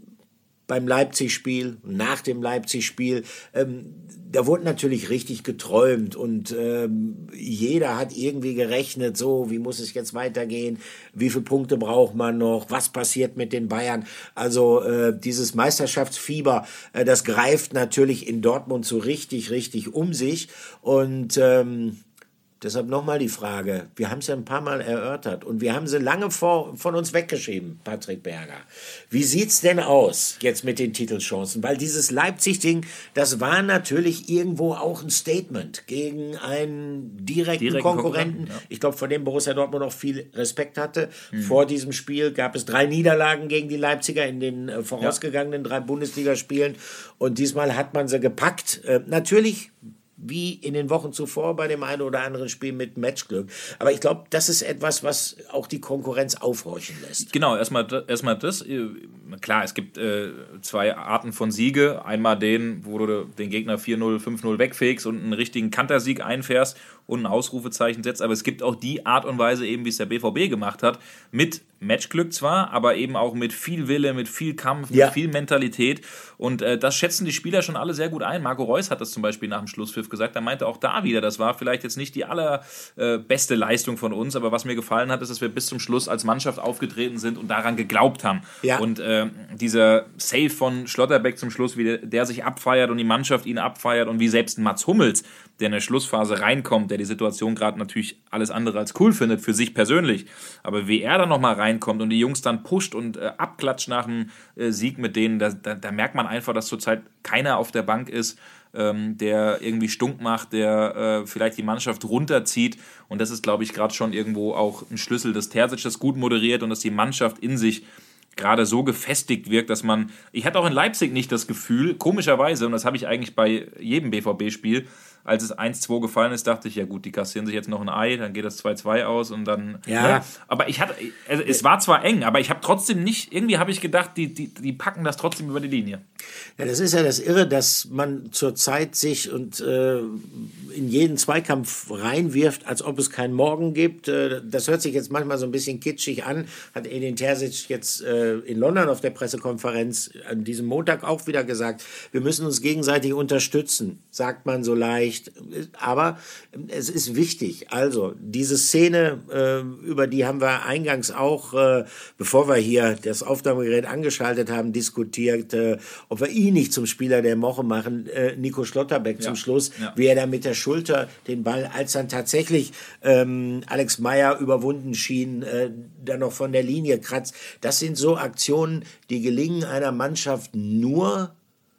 beim Leipzig-Spiel, nach dem Leipzig-Spiel, ähm, da wurde natürlich richtig geträumt und ähm, jeder hat irgendwie gerechnet, so, wie muss es jetzt weitergehen, wie viele Punkte braucht man noch, was passiert mit den Bayern, also äh, dieses Meisterschaftsfieber, äh, das greift natürlich in Dortmund so richtig, richtig um sich und ähm, deshalb nochmal die Frage, wir haben es ja ein paar Mal erörtert und wir haben sie lange vor, von uns weggeschrieben, Patrick Berger. Wie sieht's denn aus jetzt mit den Titelchancen? Weil dieses Leipzig-Ding, das war natürlich irgendwo auch ein Statement gegen einen direkten, direkten Konkurrenten. Konkurrenten ja. Ich glaube, vor dem Borussia Dortmund auch viel Respekt hatte. Mhm. Vor diesem Spiel gab es drei Niederlagen gegen die Leipziger in den äh, vorausgegangenen ja. drei Bundesligaspielen und diesmal hat man sie gepackt. Äh, natürlich wie in den Wochen zuvor bei dem einen oder anderen Spiel mit Matchglück. Aber ich glaube, das ist etwas, was auch die Konkurrenz aufhorchen lässt. Genau, erstmal erstmal das. Klar, es gibt äh, zwei Arten von Siege. Einmal den, wo du den Gegner vier null, fünf null wegfegst und einen richtigen Kantersieg einfährst und ein Ausrufezeichen setzt. Aber es gibt auch die Art und Weise, eben wie es der B V B gemacht hat, mit Matchglück zwar, aber eben auch mit viel Wille, mit viel Kampf, ja. mit viel Mentalität. Und äh, das schätzen die Spieler schon alle sehr gut ein. Marco Reus hat das zum Beispiel nach dem Schlusspfiff gesagt. Er meinte auch da wieder, das war vielleicht jetzt nicht die allerbeste äh, Leistung von uns, aber was mir gefallen hat, ist, dass wir bis zum Schluss als Mannschaft aufgetreten sind und daran geglaubt haben. Ja. Und äh, dieser Save von Schlotterbeck zum Schluss, wie der, der sich abfeiert und die Mannschaft ihn abfeiert und wie selbst Mats Hummels, der in der Schlussphase reinkommt, der die Situation gerade natürlich alles andere als cool findet, für sich persönlich, aber wie er dann nochmal reinkommt und die Jungs dann pusht und äh, abklatscht nach dem äh, Sieg mit denen, da, da, da merkt man einfach, dass zurzeit keiner auf der Bank ist, ähm, der irgendwie stunk macht, der äh, vielleicht die Mannschaft runterzieht und das ist, glaube ich, gerade schon irgendwo auch ein Schlüssel, dass Terzic das gut moderiert und dass die Mannschaft in sich gerade so gefestigt wirkt, dass man, ich hatte auch in Leipzig nicht das Gefühl, komischerweise, und das habe ich eigentlich bei jedem B V B-Spiel, als es eins zwei gefallen ist, dachte ich, ja gut, die kassieren sich jetzt noch ein Ei, dann geht das zwei zwei aus und dann... Ja. Ne? Aber ich hatte, also es war zwar eng, aber ich habe trotzdem nicht, irgendwie habe ich gedacht, die, die, die packen das trotzdem über die Linie. Ja, das ist ja das Irre, dass man zurzeit sich und äh, in jeden Zweikampf reinwirft, als ob es keinen Morgen gibt. Äh, das hört sich jetzt manchmal so ein bisschen kitschig an, hat Edin Terzic jetzt äh, in London auf der Pressekonferenz an diesem Montag auch wieder gesagt, wir müssen uns gegenseitig unterstützen, sagt man so leicht. Aber es ist wichtig. Also diese Szene, äh, über die haben wir eingangs auch, äh, bevor wir hier das Aufnahmegerät angeschaltet haben, diskutiert, äh, ob wir ihn nicht zum Spieler der Woche machen. Äh, Nico Schlotterbeck ja. zum Schluss, ja. wie er da mit der Schulter den Ball, als dann tatsächlich ähm, Alex Meyer überwunden schien, äh, dann noch von der Linie kratzt. Das sind so Aktionen, die gelingen einer Mannschaft nur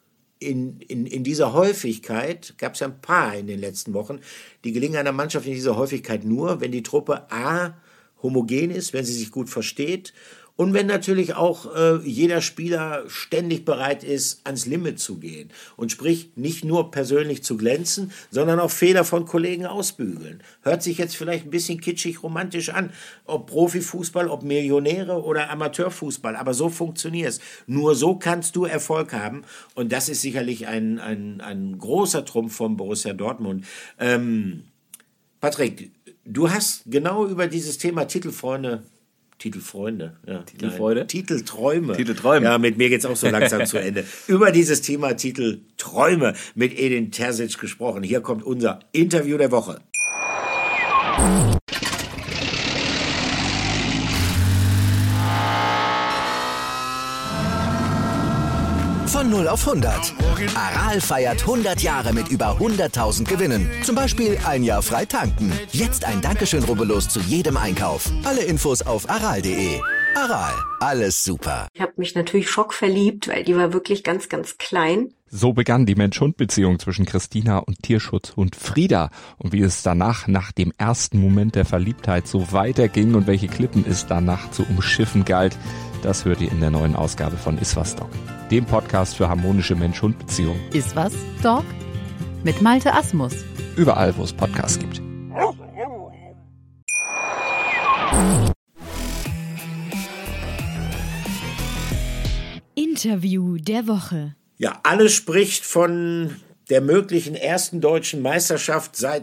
In, in, in dieser Häufigkeit, gab es ja ein paar in den letzten Wochen, die gelingen einer Mannschaft in dieser Häufigkeit nur, wenn die Truppe A homogen ist, wenn sie sich gut versteht und wenn natürlich auch äh, jeder Spieler ständig bereit ist, ans Limit zu gehen und sprich nicht nur persönlich zu glänzen, sondern auch Fehler von Kollegen ausbügeln. Hört sich jetzt vielleicht ein bisschen kitschig romantisch an, ob Profifußball, ob Millionäre oder Amateurfußball, aber so funktioniert es. Nur so kannst du Erfolg haben und das ist sicherlich ein, ein, ein großer Trumpf von Borussia Dortmund. Ähm, Patrick, Du hast genau über dieses Thema Titelfreunde, Titelfreunde, ja, Titelfreude? Nein, Titelträume. Titelträume. Ja, mit mir geht's auch so langsam zu Ende. Über dieses Thema Titelträume mit Edin Terzic gesprochen. Hier kommt unser Interview der Woche. Von null auf hundert. Aral feiert hundert Jahre mit über hunderttausend Gewinnen. Zum Beispiel ein Jahr frei tanken. Jetzt ein Dankeschön, rubbellos zu jedem Einkauf. Alle Infos auf aral punkt de. Aral, alles super. Ich habe mich natürlich schockverliebt, weil die war wirklich ganz, ganz klein. So begann die Mensch-Hund-Beziehung zwischen Christina und Tierschutzhund Frieda. Und wie es danach, nach dem ersten Moment der Verliebtheit, so weiterging und welche Klippen es danach zu umschiffen galt, das hört ihr in der neuen Ausgabe von Iswas Dog, dem Podcast für harmonische Mensch-Hund-Beziehungen. Iswas Dog mit Malte Asmus. Überall, wo es Podcasts gibt. Interview der Woche. Ja, alles spricht von der möglichen ersten deutschen Meisterschaft seit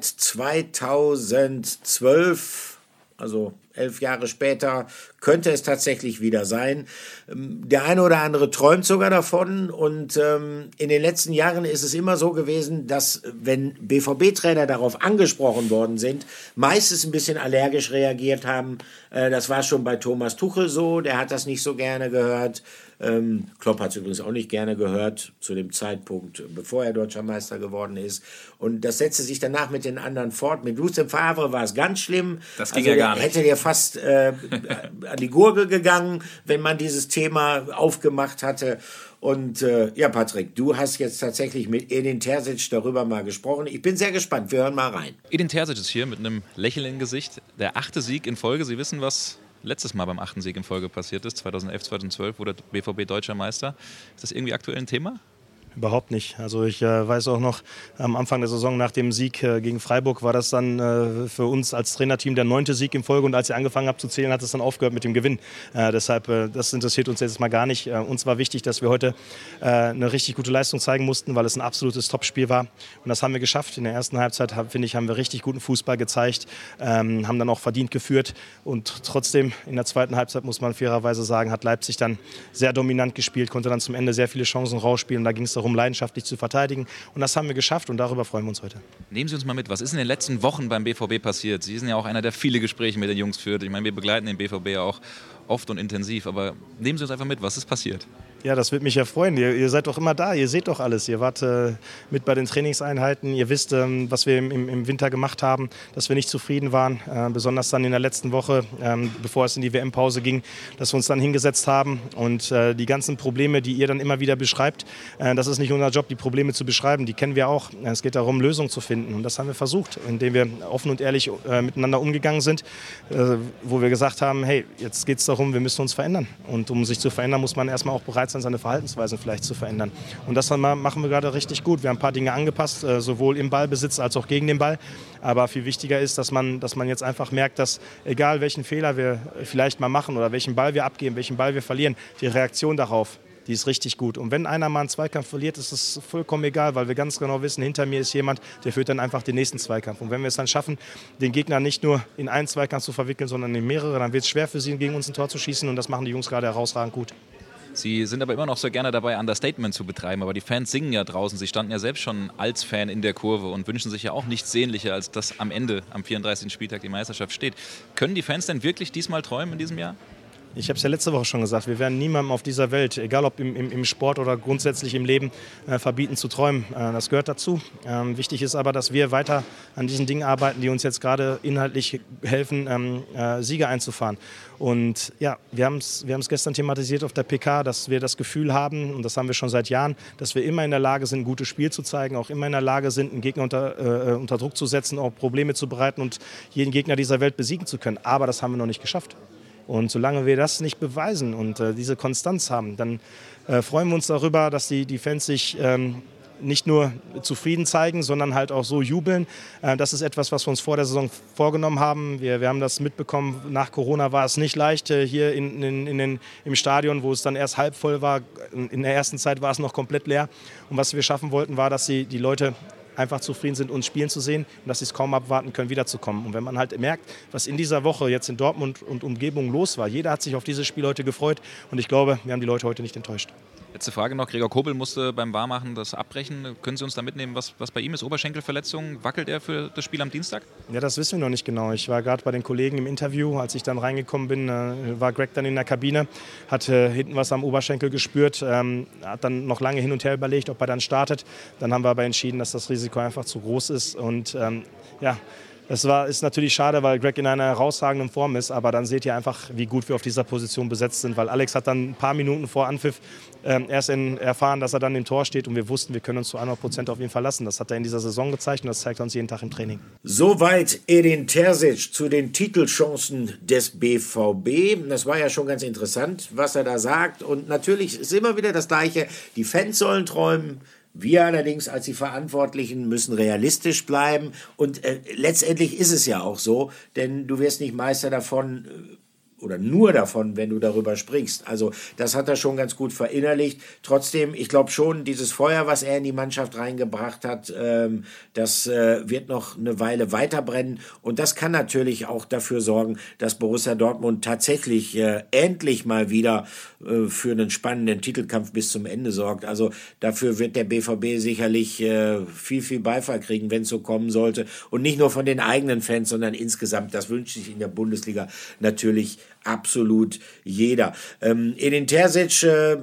zweitausendzwölf, also elf Jahre später, könnte es tatsächlich wieder sein. Der eine oder andere träumt sogar davon und ähm, in den letzten Jahren ist es immer so gewesen, dass wenn B V B-Trainer darauf angesprochen worden sind, meistens ein bisschen allergisch reagiert haben. Äh, das war schon bei Thomas Tuchel so, der hat das nicht so gerne gehört. Ähm, Klopp hat es übrigens auch nicht gerne gehört, zu dem Zeitpunkt, bevor er Deutscher Meister geworden ist. Und das setzte sich danach mit den anderen fort. Mit Lucien Favre war es ganz schlimm. Das ging also, ja gar nicht. Hätte der fast äh, an die Gurgel gegangen, wenn man dieses Thema aufgemacht hatte. Und äh, ja, Patrick, du hast jetzt tatsächlich mit Edin Terzic darüber mal gesprochen. Ich bin sehr gespannt. Wir hören mal rein. Edin Terzic ist hier mit einem Lächeln im Gesicht. Der achte Sieg in Folge. Sie wissen, was letztes Mal beim achten Sieg in Folge passiert ist. zweitausendelf, zweitausendzwölf wurde B V B Deutscher Meister. Ist das irgendwie aktuell ein Thema? Überhaupt nicht. Also ich äh, weiß auch noch, am Anfang der Saison nach dem Sieg äh, gegen Freiburg war das dann äh, für uns als Trainerteam der neunte Sieg in Folge und als ich angefangen habe zu zählen, hat es dann aufgehört mit dem Gewinn. Äh, deshalb, äh, das interessiert uns jetzt mal gar nicht. Äh, uns war wichtig, dass wir heute äh, eine richtig gute Leistung zeigen mussten, weil es ein absolutes Topspiel war. Und das haben wir geschafft. In der ersten Halbzeit, hab, finde ich, haben wir richtig guten Fußball gezeigt, ähm, haben dann auch verdient geführt. Und trotzdem, in der zweiten Halbzeit, muss man fairerweise sagen, hat Leipzig dann sehr dominant gespielt, konnte dann zum Ende sehr viele Chancen rausspielen. Und da ging es darum, leidenschaftlich zu verteidigen. Und das haben wir geschafft und darüber freuen wir uns heute. Nehmen Sie uns mal mit, was ist in den letzten Wochen beim B V B passiert? Sie sind ja auch einer, der viele Gespräche mit den Jungs führt. Ich meine, wir begleiten den B V B ja auch oft und intensiv. Aber nehmen Sie uns einfach mit, was ist passiert? Ja, das würde mich ja freuen. Ihr, ihr seid doch immer da, ihr seht doch alles. Ihr wart äh, mit bei den Trainingseinheiten, ihr wisst, ähm, was wir im, im Winter gemacht haben, dass wir nicht zufrieden waren. Äh, besonders dann in der letzten Woche, ähm, bevor es in die W M-Pause ging, dass wir uns dann hingesetzt haben. Und äh, die ganzen Probleme, die ihr dann immer wieder beschreibt, äh, das ist nicht unser Job, die Probleme zu beschreiben, die kennen wir auch. Es geht darum, Lösungen zu finden. Und das haben wir versucht, indem wir offen und ehrlich äh, miteinander umgegangen sind, äh, wo wir gesagt haben, hey, jetzt geht es darum, wir müssen uns verändern. Und um sich zu verändern, muss man erstmal auch bereit sein, seine Verhaltensweisen vielleicht zu verändern. Und das machen wir gerade richtig gut. Wir haben ein paar Dinge angepasst, sowohl im Ballbesitz als auch gegen den Ball. Aber viel wichtiger ist, dass man, dass man jetzt einfach merkt, dass egal welchen Fehler wir vielleicht mal machen oder welchen Ball wir abgeben, welchen Ball wir verlieren, die Reaktion darauf, die ist richtig gut. Und wenn einer mal einen Zweikampf verliert, ist es vollkommen egal, weil wir ganz genau wissen, hinter mir ist jemand, der führt dann einfach den nächsten Zweikampf. Und wenn wir es dann schaffen, den Gegner nicht nur in einen Zweikampf zu verwickeln, sondern in mehrere, dann wird es schwer für sie, gegen uns ein Tor zu schießen. Und das machen die Jungs gerade herausragend gut. Sie sind aber immer noch so gerne dabei, Understatement zu betreiben. Aber die Fans singen ja draußen. Sie standen ja selbst schon als Fan in der Kurve und wünschen sich ja auch nichts sehnlicher, als dass am Ende, am vierunddreißigsten Spieltag, die Meisterschaft steht. Können die Fans denn wirklich diesmal träumen in diesem Jahr? Ich habe es ja letzte Woche schon gesagt, wir werden niemandem auf dieser Welt, egal ob im, im, im Sport oder grundsätzlich im Leben, äh, verbieten zu träumen. Äh, das gehört dazu. Ähm, wichtig ist aber, dass wir weiter an diesen Dingen arbeiten, die uns jetzt gerade inhaltlich helfen, ähm, äh, Siege einzufahren. Und ja, wir haben es wir haben's gestern thematisiert auf der P K, dass wir das Gefühl haben, und das haben wir schon seit Jahren, dass wir immer in der Lage sind, ein gutes Spiel zu zeigen, auch immer in der Lage sind, einen Gegner unter, äh, unter Druck zu setzen, auch Probleme zu bereiten und jeden Gegner dieser Welt besiegen zu können. Aber das haben wir noch nicht geschafft. Und solange wir das nicht beweisen und äh, diese Konstanz haben, dann äh, freuen wir uns darüber, dass die, die Fans sich ähm, nicht nur zufrieden zeigen, sondern halt auch so jubeln. Äh, das ist etwas, was wir uns vor der Saison vorgenommen haben. Wir, wir haben das mitbekommen, nach Corona war es nicht leicht äh, hier in, in, in den, im Stadion, wo es dann erst halb voll war. In der ersten Zeit war es noch komplett leer. Und was wir schaffen wollten, war, dass die, die Leute einfach zufrieden sind, uns spielen zu sehen und dass sie es kaum abwarten können, wiederzukommen. Und wenn man halt merkt, was in dieser Woche jetzt in Dortmund und Umgebung los war, jeder hat sich auf dieses Spiel heute gefreut und ich glaube, wir haben die Leute heute nicht enttäuscht. Letzte Frage noch, Gregor Kobel musste beim Warmmachen das abbrechen. Können Sie uns da mitnehmen, was, was bei ihm ist? Oberschenkelverletzung? Wackelt er für das Spiel am Dienstag? Ja, das wissen wir noch nicht genau. Ich war gerade bei den Kollegen im Interview. Als ich dann reingekommen bin, äh, war Greg dann in der Kabine, hat äh, hinten was am Oberschenkel gespürt, ähm, hat dann noch lange hin und her überlegt, ob er dann startet. Dann haben wir aber entschieden, dass das Risiko einfach zu groß ist und ähm, ja, das war, ist natürlich schade, weil Greg in einer herausragenden Form ist, aber dann seht ihr einfach, wie gut wir auf dieser Position besetzt sind, weil Alex hat dann ein paar Minuten vor Anpfiff ähm, erst in, erfahren, dass er dann im Tor steht und wir wussten, wir können uns zu hundert Prozent auf ihn verlassen. Das hat er in dieser Saison gezeigt und das zeigt er uns jeden Tag im Training. Soweit Edin Terzic zu den Titelchancen des B V B. Das war ja schon ganz interessant, was er da sagt und natürlich ist immer wieder das Gleiche, die Fans sollen träumen. Wir allerdings als die Verantwortlichen müssen realistisch bleiben und äh, letztendlich ist es ja auch so, denn du wirst nicht Meister davon äh, oder nur davon, wenn du darüber sprichst. Also das hat er schon ganz gut verinnerlicht. Trotzdem, ich glaube schon, dieses Feuer, was er in die Mannschaft reingebracht hat, ähm, das äh, wird noch eine Weile weiter brennen und das kann natürlich auch dafür sorgen, dass Borussia Dortmund tatsächlich äh, endlich mal wieder äh, für einen spannenden Titelkampf bis zum Ende sorgt. Also dafür wird der B V B sicherlich äh, viel, viel Beifall kriegen, wenn es so kommen sollte und nicht nur von den eigenen Fans, sondern insgesamt. Das wünscht sich in der Bundesliga natürlich absolut jeder. Ähm, Edin Terzic äh,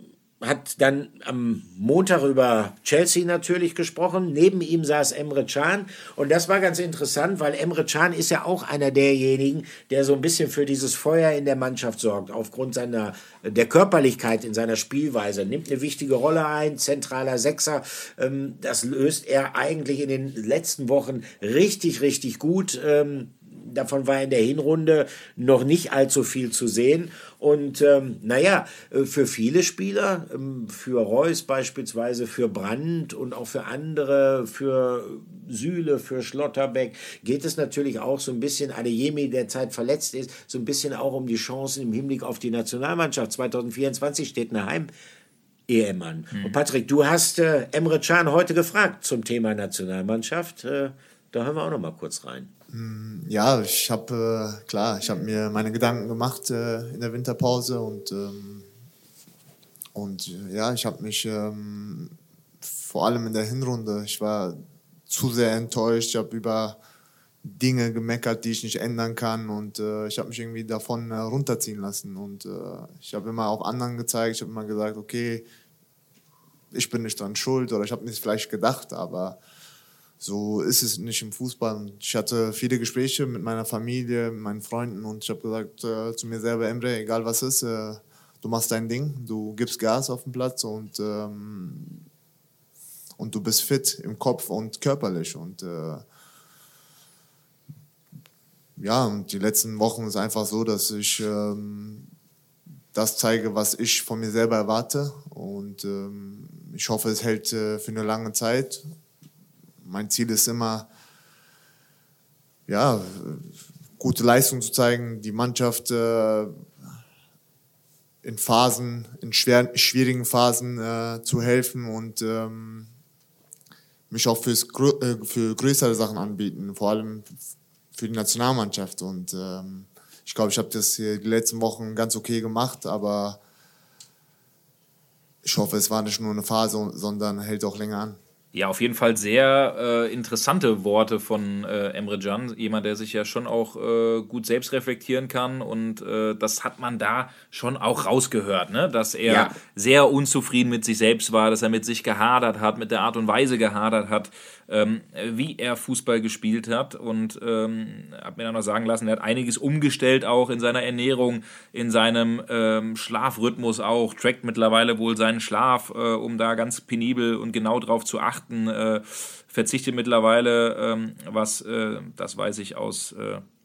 hat dann am Montag über Chelsea natürlich gesprochen. Neben ihm saß Emre Can. Und das war ganz interessant, weil Emre Can ist ja auch einer derjenigen, der so ein bisschen für dieses Feuer in der Mannschaft sorgt. Aufgrund seiner, der Körperlichkeit in seiner Spielweise. Nimmt eine wichtige Rolle ein, zentraler Sechser. Ähm, das löst er eigentlich in den letzten Wochen richtig, richtig gut. Ähm, Davon war in der Hinrunde noch nicht allzu viel zu sehen. Und ähm, naja, für viele Spieler, ähm, für Reus beispielsweise, für Brandt und auch für andere, für Süle, für Schlotterbeck, geht es natürlich auch so ein bisschen, Adeyemi, der Zeit verletzt ist, so ein bisschen auch um die Chancen im Hinblick auf die Nationalmannschaft. zwanzig vierundzwanzig steht eine Heim-E M an. Mhm. Und Patrick, du hast äh, Emre Can heute gefragt zum Thema Nationalmannschaft. Äh, da hören wir auch noch mal kurz rein. Ja, ich habe, äh, klar, ich habe mir meine Gedanken gemacht äh, in der Winterpause und, ähm, und äh, ja, ich habe mich ähm, vor allem in der Hinrunde, ich war zu sehr enttäuscht, ich habe über Dinge gemeckert, die ich nicht ändern kann und äh, ich habe mich irgendwie davon äh, runterziehen lassen und äh, ich habe immer auf anderen gezeigt, ich habe immer gesagt, okay, ich bin nicht dran schuld oder ich habe mir es vielleicht gedacht, aber so ist es nicht im Fußball. Ich hatte viele Gespräche mit meiner Familie, mit meinen Freunden und ich habe gesagt äh, zu mir selber, Emre, egal was ist, äh, du machst dein Ding, du gibst Gas auf dem Platz und, ähm, und du bist fit im Kopf und körperlich. Und äh, ja, und die letzten Wochen ist einfach so, dass ich ähm, das zeige, was ich von mir selber erwarte und ähm, ich hoffe, es hält äh, für eine lange Zeit. Mein Ziel ist immer, ja, gute Leistung zu zeigen, die Mannschaft äh, in Phasen, in schwer, schwierigen Phasen äh, zu helfen und ähm, mich auch fürs, äh, für größere Sachen anbieten, vor allem für die Nationalmannschaft. Und ähm, ich glaube, ich habe das hier die letzten Wochen ganz okay gemacht, aber ich hoffe, es war nicht nur eine Phase, sondern hält auch länger an. Ja, auf jeden Fall sehr äh, interessante Worte von äh, Emre Can. Jemand, der sich ja schon auch äh, gut selbst reflektieren kann. Und äh, das hat man da schon auch rausgehört, ne? Dass er ja. sehr unzufrieden mit sich selbst war, dass er mit sich gehadert hat, mit der Art und Weise gehadert hat, ähm, wie er Fußball gespielt hat. Und ähm, hat mir dann noch sagen lassen, er hat einiges umgestellt auch in seiner Ernährung, in seinem ähm, Schlafrhythmus auch. Trackt mittlerweile wohl seinen Schlaf, äh, um da ganz penibel und genau drauf zu achten. Äh, verzichtet mittlerweile, ähm, was, äh, das weiß ich aus äh,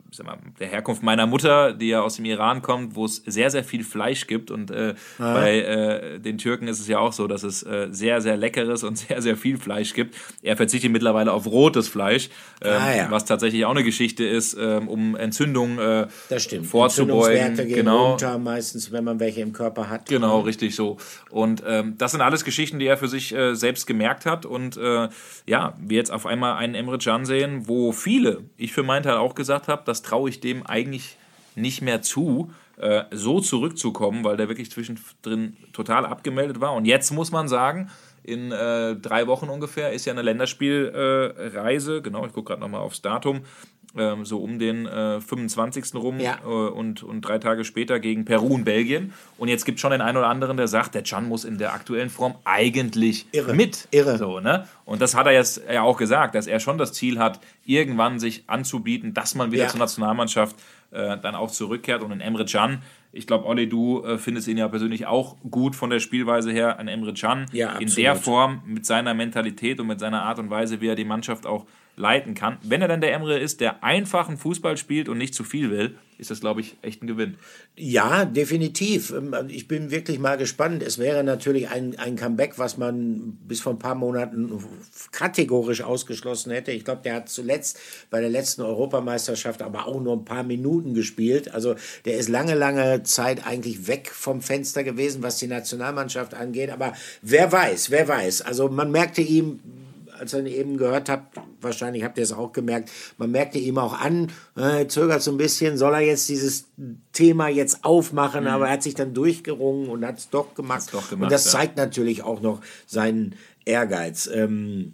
sag mal, der Herkunft meiner Mutter, die ja aus dem Iran kommt, wo es sehr, sehr viel Fleisch gibt. Und äh, ah. bei äh, den Türken ist es ja auch so, dass es äh, sehr, sehr leckeres und sehr, sehr viel Fleisch gibt. Er verzichtet mittlerweile auf rotes Fleisch, ähm, ah, ja. was tatsächlich auch eine Geschichte ist, ähm, um Entzündungen äh, das stimmt. vorzubeugen. Entzündungswerte gehen genau. runter, meistens, wenn man welche im Körper hat. Genau, richtig so. Und ähm, das sind alles Geschichten, die er für sich äh, selbst gemerkt hat. Und äh, ja, wir jetzt auf einmal einen Emre Can sehen, wo viele, ich für meinen Teil auch gesagt habe, das traue ich dem eigentlich nicht mehr zu, äh, so zurückzukommen, weil der wirklich zwischendrin total abgemeldet war. Und jetzt muss man sagen, in äh, drei Wochen ungefähr ist ja eine Länderspielreise, äh, genau, ich gucke gerade nochmal aufs Datum, ähm, so um den äh, fünfundzwanzigsten rum ja. äh, und, und drei Tage später gegen Peru und Belgien. Und jetzt gibt es schon den einen oder anderen, der sagt, der Can muss in der aktuellen Form eigentlich Irre. mit. Irre. So, ne? Und das hat er jetzt ja auch gesagt, dass er schon das Ziel hat, irgendwann sich anzubieten, dass man wieder ja. zur Nationalmannschaft äh, dann auch zurückkehrt. Und in Emre Can, ich glaube, Olli, du äh, findest ihn ja persönlich auch gut von der Spielweise her, an Emre Can. Ja, in der Form, mit seiner Mentalität und mit seiner Art und Weise, wie er die Mannschaft auch leiten kann. Wenn er dann der Emre ist, der einfachen Fußball spielt und nicht zu viel will, ist das, glaube ich, echt ein Gewinn. Ja, definitiv. Ich bin wirklich mal gespannt. Es wäre natürlich ein, ein Comeback, was man bis vor ein paar Monaten kategorisch ausgeschlossen hätte. Ich glaube, der hat zuletzt bei der letzten Europameisterschaft aber auch nur ein paar Minuten gespielt. Also der ist lange, lange Zeit eigentlich weg vom Fenster gewesen, was die Nationalmannschaft angeht. Aber wer weiß, wer weiß. Also man merkte ihm, als ihr ihn eben gehört habt, wahrscheinlich habt ihr es auch gemerkt, man merkte ihm auch an, äh, zögert so ein bisschen, soll er jetzt dieses Thema jetzt aufmachen, mhm. aber er hat sich dann durchgerungen und hat es doch gemacht. doch gemacht. Und das ja. zeigt natürlich auch noch seinen Ehrgeiz. Ähm,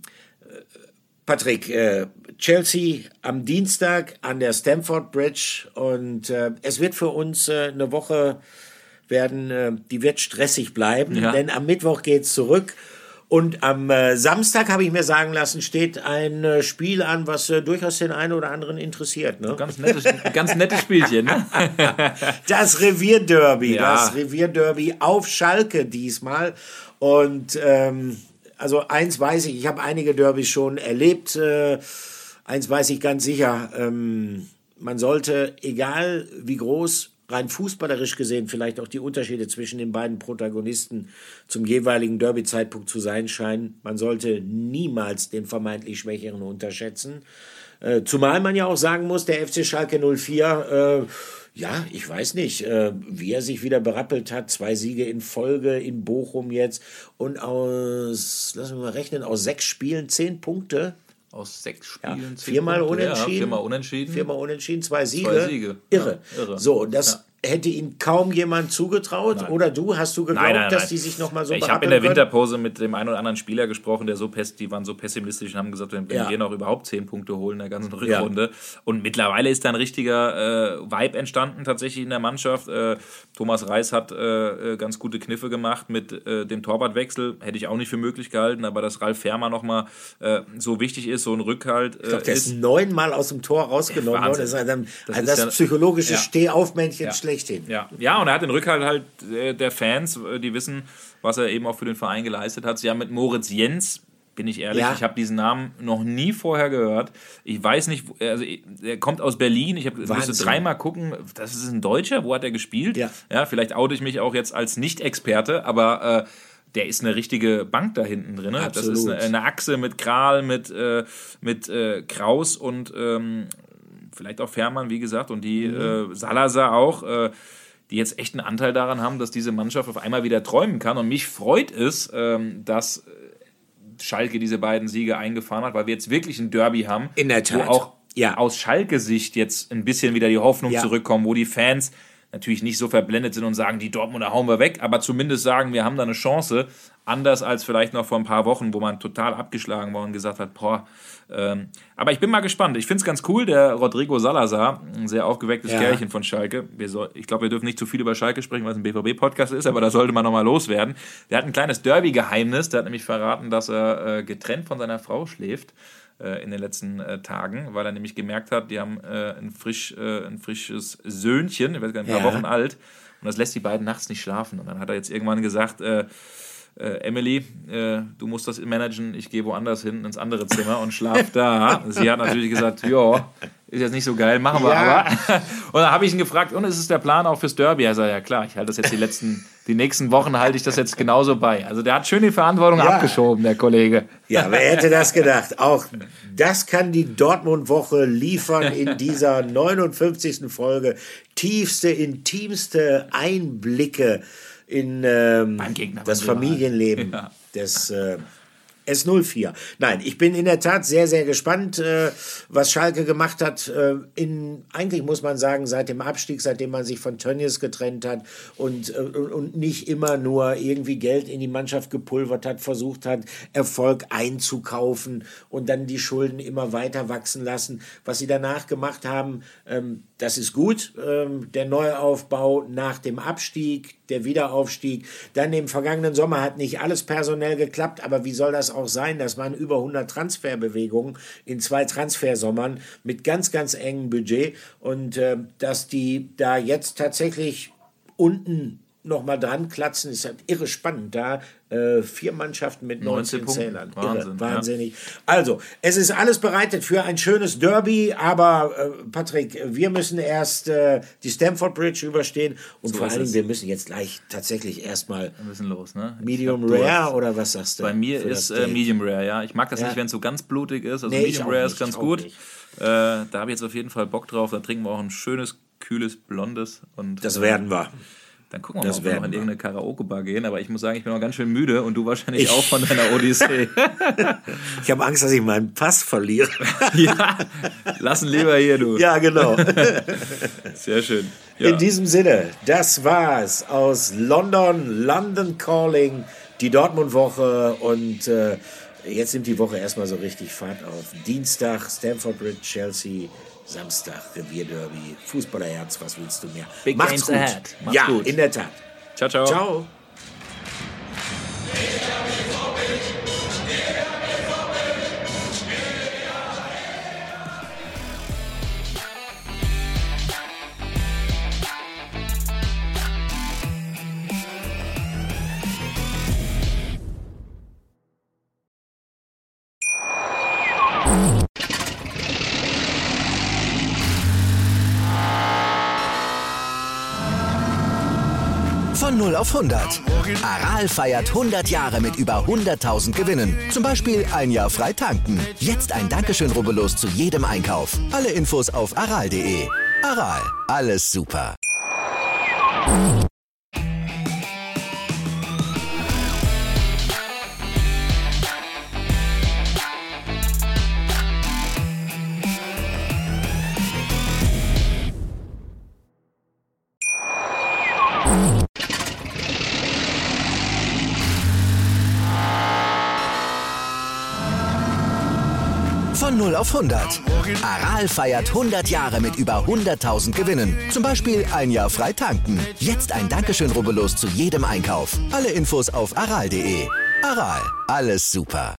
Patrick, äh, Chelsea am Dienstag an der Stamford Bridge und äh, es wird für uns äh, eine Woche werden, äh, die wird stressig bleiben, ja. denn am Mittwoch geht's zurück. Und am äh, Samstag, habe ich mir sagen lassen, steht ein äh, Spiel an, was äh, durchaus den einen oder anderen interessiert. Ne? Ganz nettes, ganz nettes Spielchen. Ne? Das Revierderby, Ja. das Revierderby auf Schalke diesmal. Und ähm, also eins weiß ich, ich habe einige Derbys schon erlebt. Äh, eins weiß ich ganz sicher, ähm, man sollte, egal wie groß, rein fußballerisch gesehen vielleicht auch die Unterschiede zwischen den beiden Protagonisten zum jeweiligen Derby-Zeitpunkt zu sein scheinen. Man sollte niemals den vermeintlich Schwächeren unterschätzen. Äh, zumal man ja auch sagen muss, der F C Schalke null vier, äh, ja, ich weiß nicht, äh, wie er sich wieder berappelt hat. Zwei Siege in Folge in Bochum jetzt und aus, lassen wir mal rechnen, aus sechs Spielen zehn Punkte. Aus sechs Spielen. Ja, viermal Punkte. unentschieden. Ja, viermal unentschieden. Viermal unentschieden, zwei Siege. Zwei Siege. Irre. Ja, irre. So, das ja. hätte ihm kaum jemand zugetraut. Nein. Oder du, hast du geglaubt, nein, nein, dass nein. die sich nochmal so Ich habe in der Winterpause mit dem einen oder anderen Spieler gesprochen, der so pest, die waren so pessimistisch und haben gesagt, wenn ja. wir noch überhaupt zehn Punkte holen in der ganzen Rückrunde. Ja. Und mittlerweile ist da ein richtiger äh, Vibe entstanden tatsächlich in der Mannschaft. Äh, Thomas Reis hat äh, ganz gute Kniffe gemacht mit äh, dem Torwartwechsel. Hätte ich auch nicht für möglich gehalten, aber dass Ralf Fährmann nochmal äh, so wichtig ist, so ein Rückhalt. Äh, ich glaube, der ist neunmal aus dem Tor rausgenommen worden. Das ist dann, das, also das ist ja, psychologische ja. Stehaufmännchen ja. schlechthin. Ja. ja, und er hat den Rückhalt halt äh, der Fans, die wissen, was er eben auch für den Verein geleistet hat. Sie haben mit Moritz Jens, bin ich ehrlich, ja. ich habe diesen Namen noch nie vorher gehört. Ich weiß nicht, also er kommt aus Berlin, ich musste dreimal gucken, das ist ein Deutscher, wo hat er gespielt? Ja, ja vielleicht oute ich mich auch jetzt als Nicht-Experte, aber äh, der ist eine richtige Bank da hinten drin. Ne? Das ist eine, eine Achse mit Kral, mit, äh, mit äh, Kraus und ähm, vielleicht auch Fährmann, wie gesagt, und die mhm. äh, Salazar auch, äh, die jetzt echt einen Anteil daran haben, dass diese Mannschaft auf einmal wieder träumen kann. Und mich freut es, ähm, dass Schalke diese beiden Siege eingefahren hat, weil wir jetzt wirklich ein Derby haben, in der Tat. wo auch ja. aus Schalke-Sicht jetzt ein bisschen wieder die Hoffnung ja. zurückkommt, wo die Fans natürlich nicht so verblendet sind und sagen, die Dortmunder hauen wir weg, aber zumindest sagen, wir haben da eine Chance, anders als vielleicht noch vor ein paar Wochen, wo man total abgeschlagen war und gesagt hat, boah, ähm, aber ich bin mal gespannt. Ich finde es ganz cool, der Rodrigo Salazar, ein sehr aufgewecktes ja. Kerlchen von Schalke. Wir soll, ich glaube, wir dürfen nicht zu viel über Schalke sprechen, weil es ein B V B-Podcast ist, aber da sollte man nochmal loswerden. Der hat ein kleines Derby-Geheimnis, der hat nämlich verraten, dass er äh, getrennt von seiner Frau schläft in den letzten äh, Tagen, weil er nämlich gemerkt hat, die haben äh, ein, frisch, äh, ein frisches Söhnchen, ich weiß gar nicht, ein paar ja. Wochen alt, und das lässt die beiden nachts nicht schlafen. Und dann hat er jetzt irgendwann gesagt, äh, äh, Emily, äh, du musst das managen, ich gehe woanders hin, ins andere Zimmer und schlaf da. Sie hat natürlich gesagt, ja, ist jetzt nicht so geil, machen wir Ja. aber. Und dann habe ich ihn gefragt, und ist es der Plan auch fürs Derby? Er sagt, ja klar, ich halte das jetzt die letzten, die nächsten Wochen halte ich das jetzt genauso bei. Also der hat schön die Verantwortung Ja. abgeschoben, der Kollege. Ja, wer hätte das gedacht? Auch das kann die Dortmund-Woche liefern in dieser neunundfünfzigsten Folge. Tiefste, intimste Einblicke in ähm, Beim Gegner, das beim Rivalen. Familienleben Ja. des äh, S null vier. Nein, ich bin in der Tat sehr, sehr gespannt, äh, was Schalke gemacht hat. Äh, in, eigentlich muss man sagen, seit dem Abstieg, seitdem man sich von Tönnies getrennt hat und, äh, und nicht immer nur irgendwie Geld in die Mannschaft gepulvert hat, versucht hat, Erfolg einzukaufen und dann die Schulden immer weiter wachsen lassen. Was sie danach gemacht haben, ähm, das ist gut. Ähm, der Neuaufbau nach dem Abstieg, der Wiederaufstieg. Dann im vergangenen Sommer hat nicht alles personell geklappt, aber wie soll das auch sein? Das waren über hundert Transferbewegungen in zwei Transfersommern mit ganz, ganz engem Budget und äh, dass die da jetzt tatsächlich unten nochmal dran klatzen, ist halt irre spannend. Da äh, vier Mannschaften mit neunzehn, neunzehn Zählern. Punkten. Irre, Wahnsinn, wahnsinnig. Ja. Also, es ist alles bereitet für ein schönes Derby, aber äh, Patrick, wir müssen erst äh, die Stamford Bridge überstehen und So vor ist allen Dingen, es. wir müssen jetzt gleich tatsächlich erstmal Wir müssen los, ne? Medium Ich glaub, du Rare hast- oder was sagst du? Bei mir für ist das äh, Steak? Medium Rare, ja. Ich mag das Ja. nicht, wenn es so ganz blutig ist. Also Nee, ich Medium auch Rare nicht, ist ganz ich auch gut. nicht. Äh, da habe ich jetzt auf jeden Fall Bock drauf. Da trinken wir auch ein schönes, kühles, blondes. Und, Das äh, werden wir. Dann gucken wir mal, Das ob wir noch werden in wir. irgendeine Karaoke-Bar gehen. Aber ich muss sagen, ich bin noch ganz schön müde und du wahrscheinlich Ich- auch von deiner Odyssee. Ich habe Angst, dass ich meinen Pass verliere. Ja, lassen lieber hier, du. Ja, genau. Sehr schön. Ja. In diesem Sinne, das war's aus London, London Calling, die Dortmund-Woche und äh, jetzt nimmt die Woche erstmal so richtig Fahrt auf. Dienstag, Stamford Bridge, Chelsea, Samstag, Revierderby, Fußballerherz, was willst du mehr? Big Macht's games gut. ahead. Macht's ja, gut. in der Tat. Ciao, ciao. Ciao. Von null auf hundert. Aral feiert hundert Jahre mit über hunderttausend Gewinnen. Zum Beispiel ein Jahr frei tanken. Jetzt ein Dankeschön, rubbellos zu jedem Einkauf. Alle Infos auf aral punkt de. Aral, alles super. Von null auf hundert. Aral feiert hundert Jahre mit über hunderttausend Gewinnen. Zum Beispiel ein Jahr frei tanken. Jetzt ein Dankeschön, rubbellos zu jedem Einkauf. Alle Infos auf aral punkt de. Aral, alles super.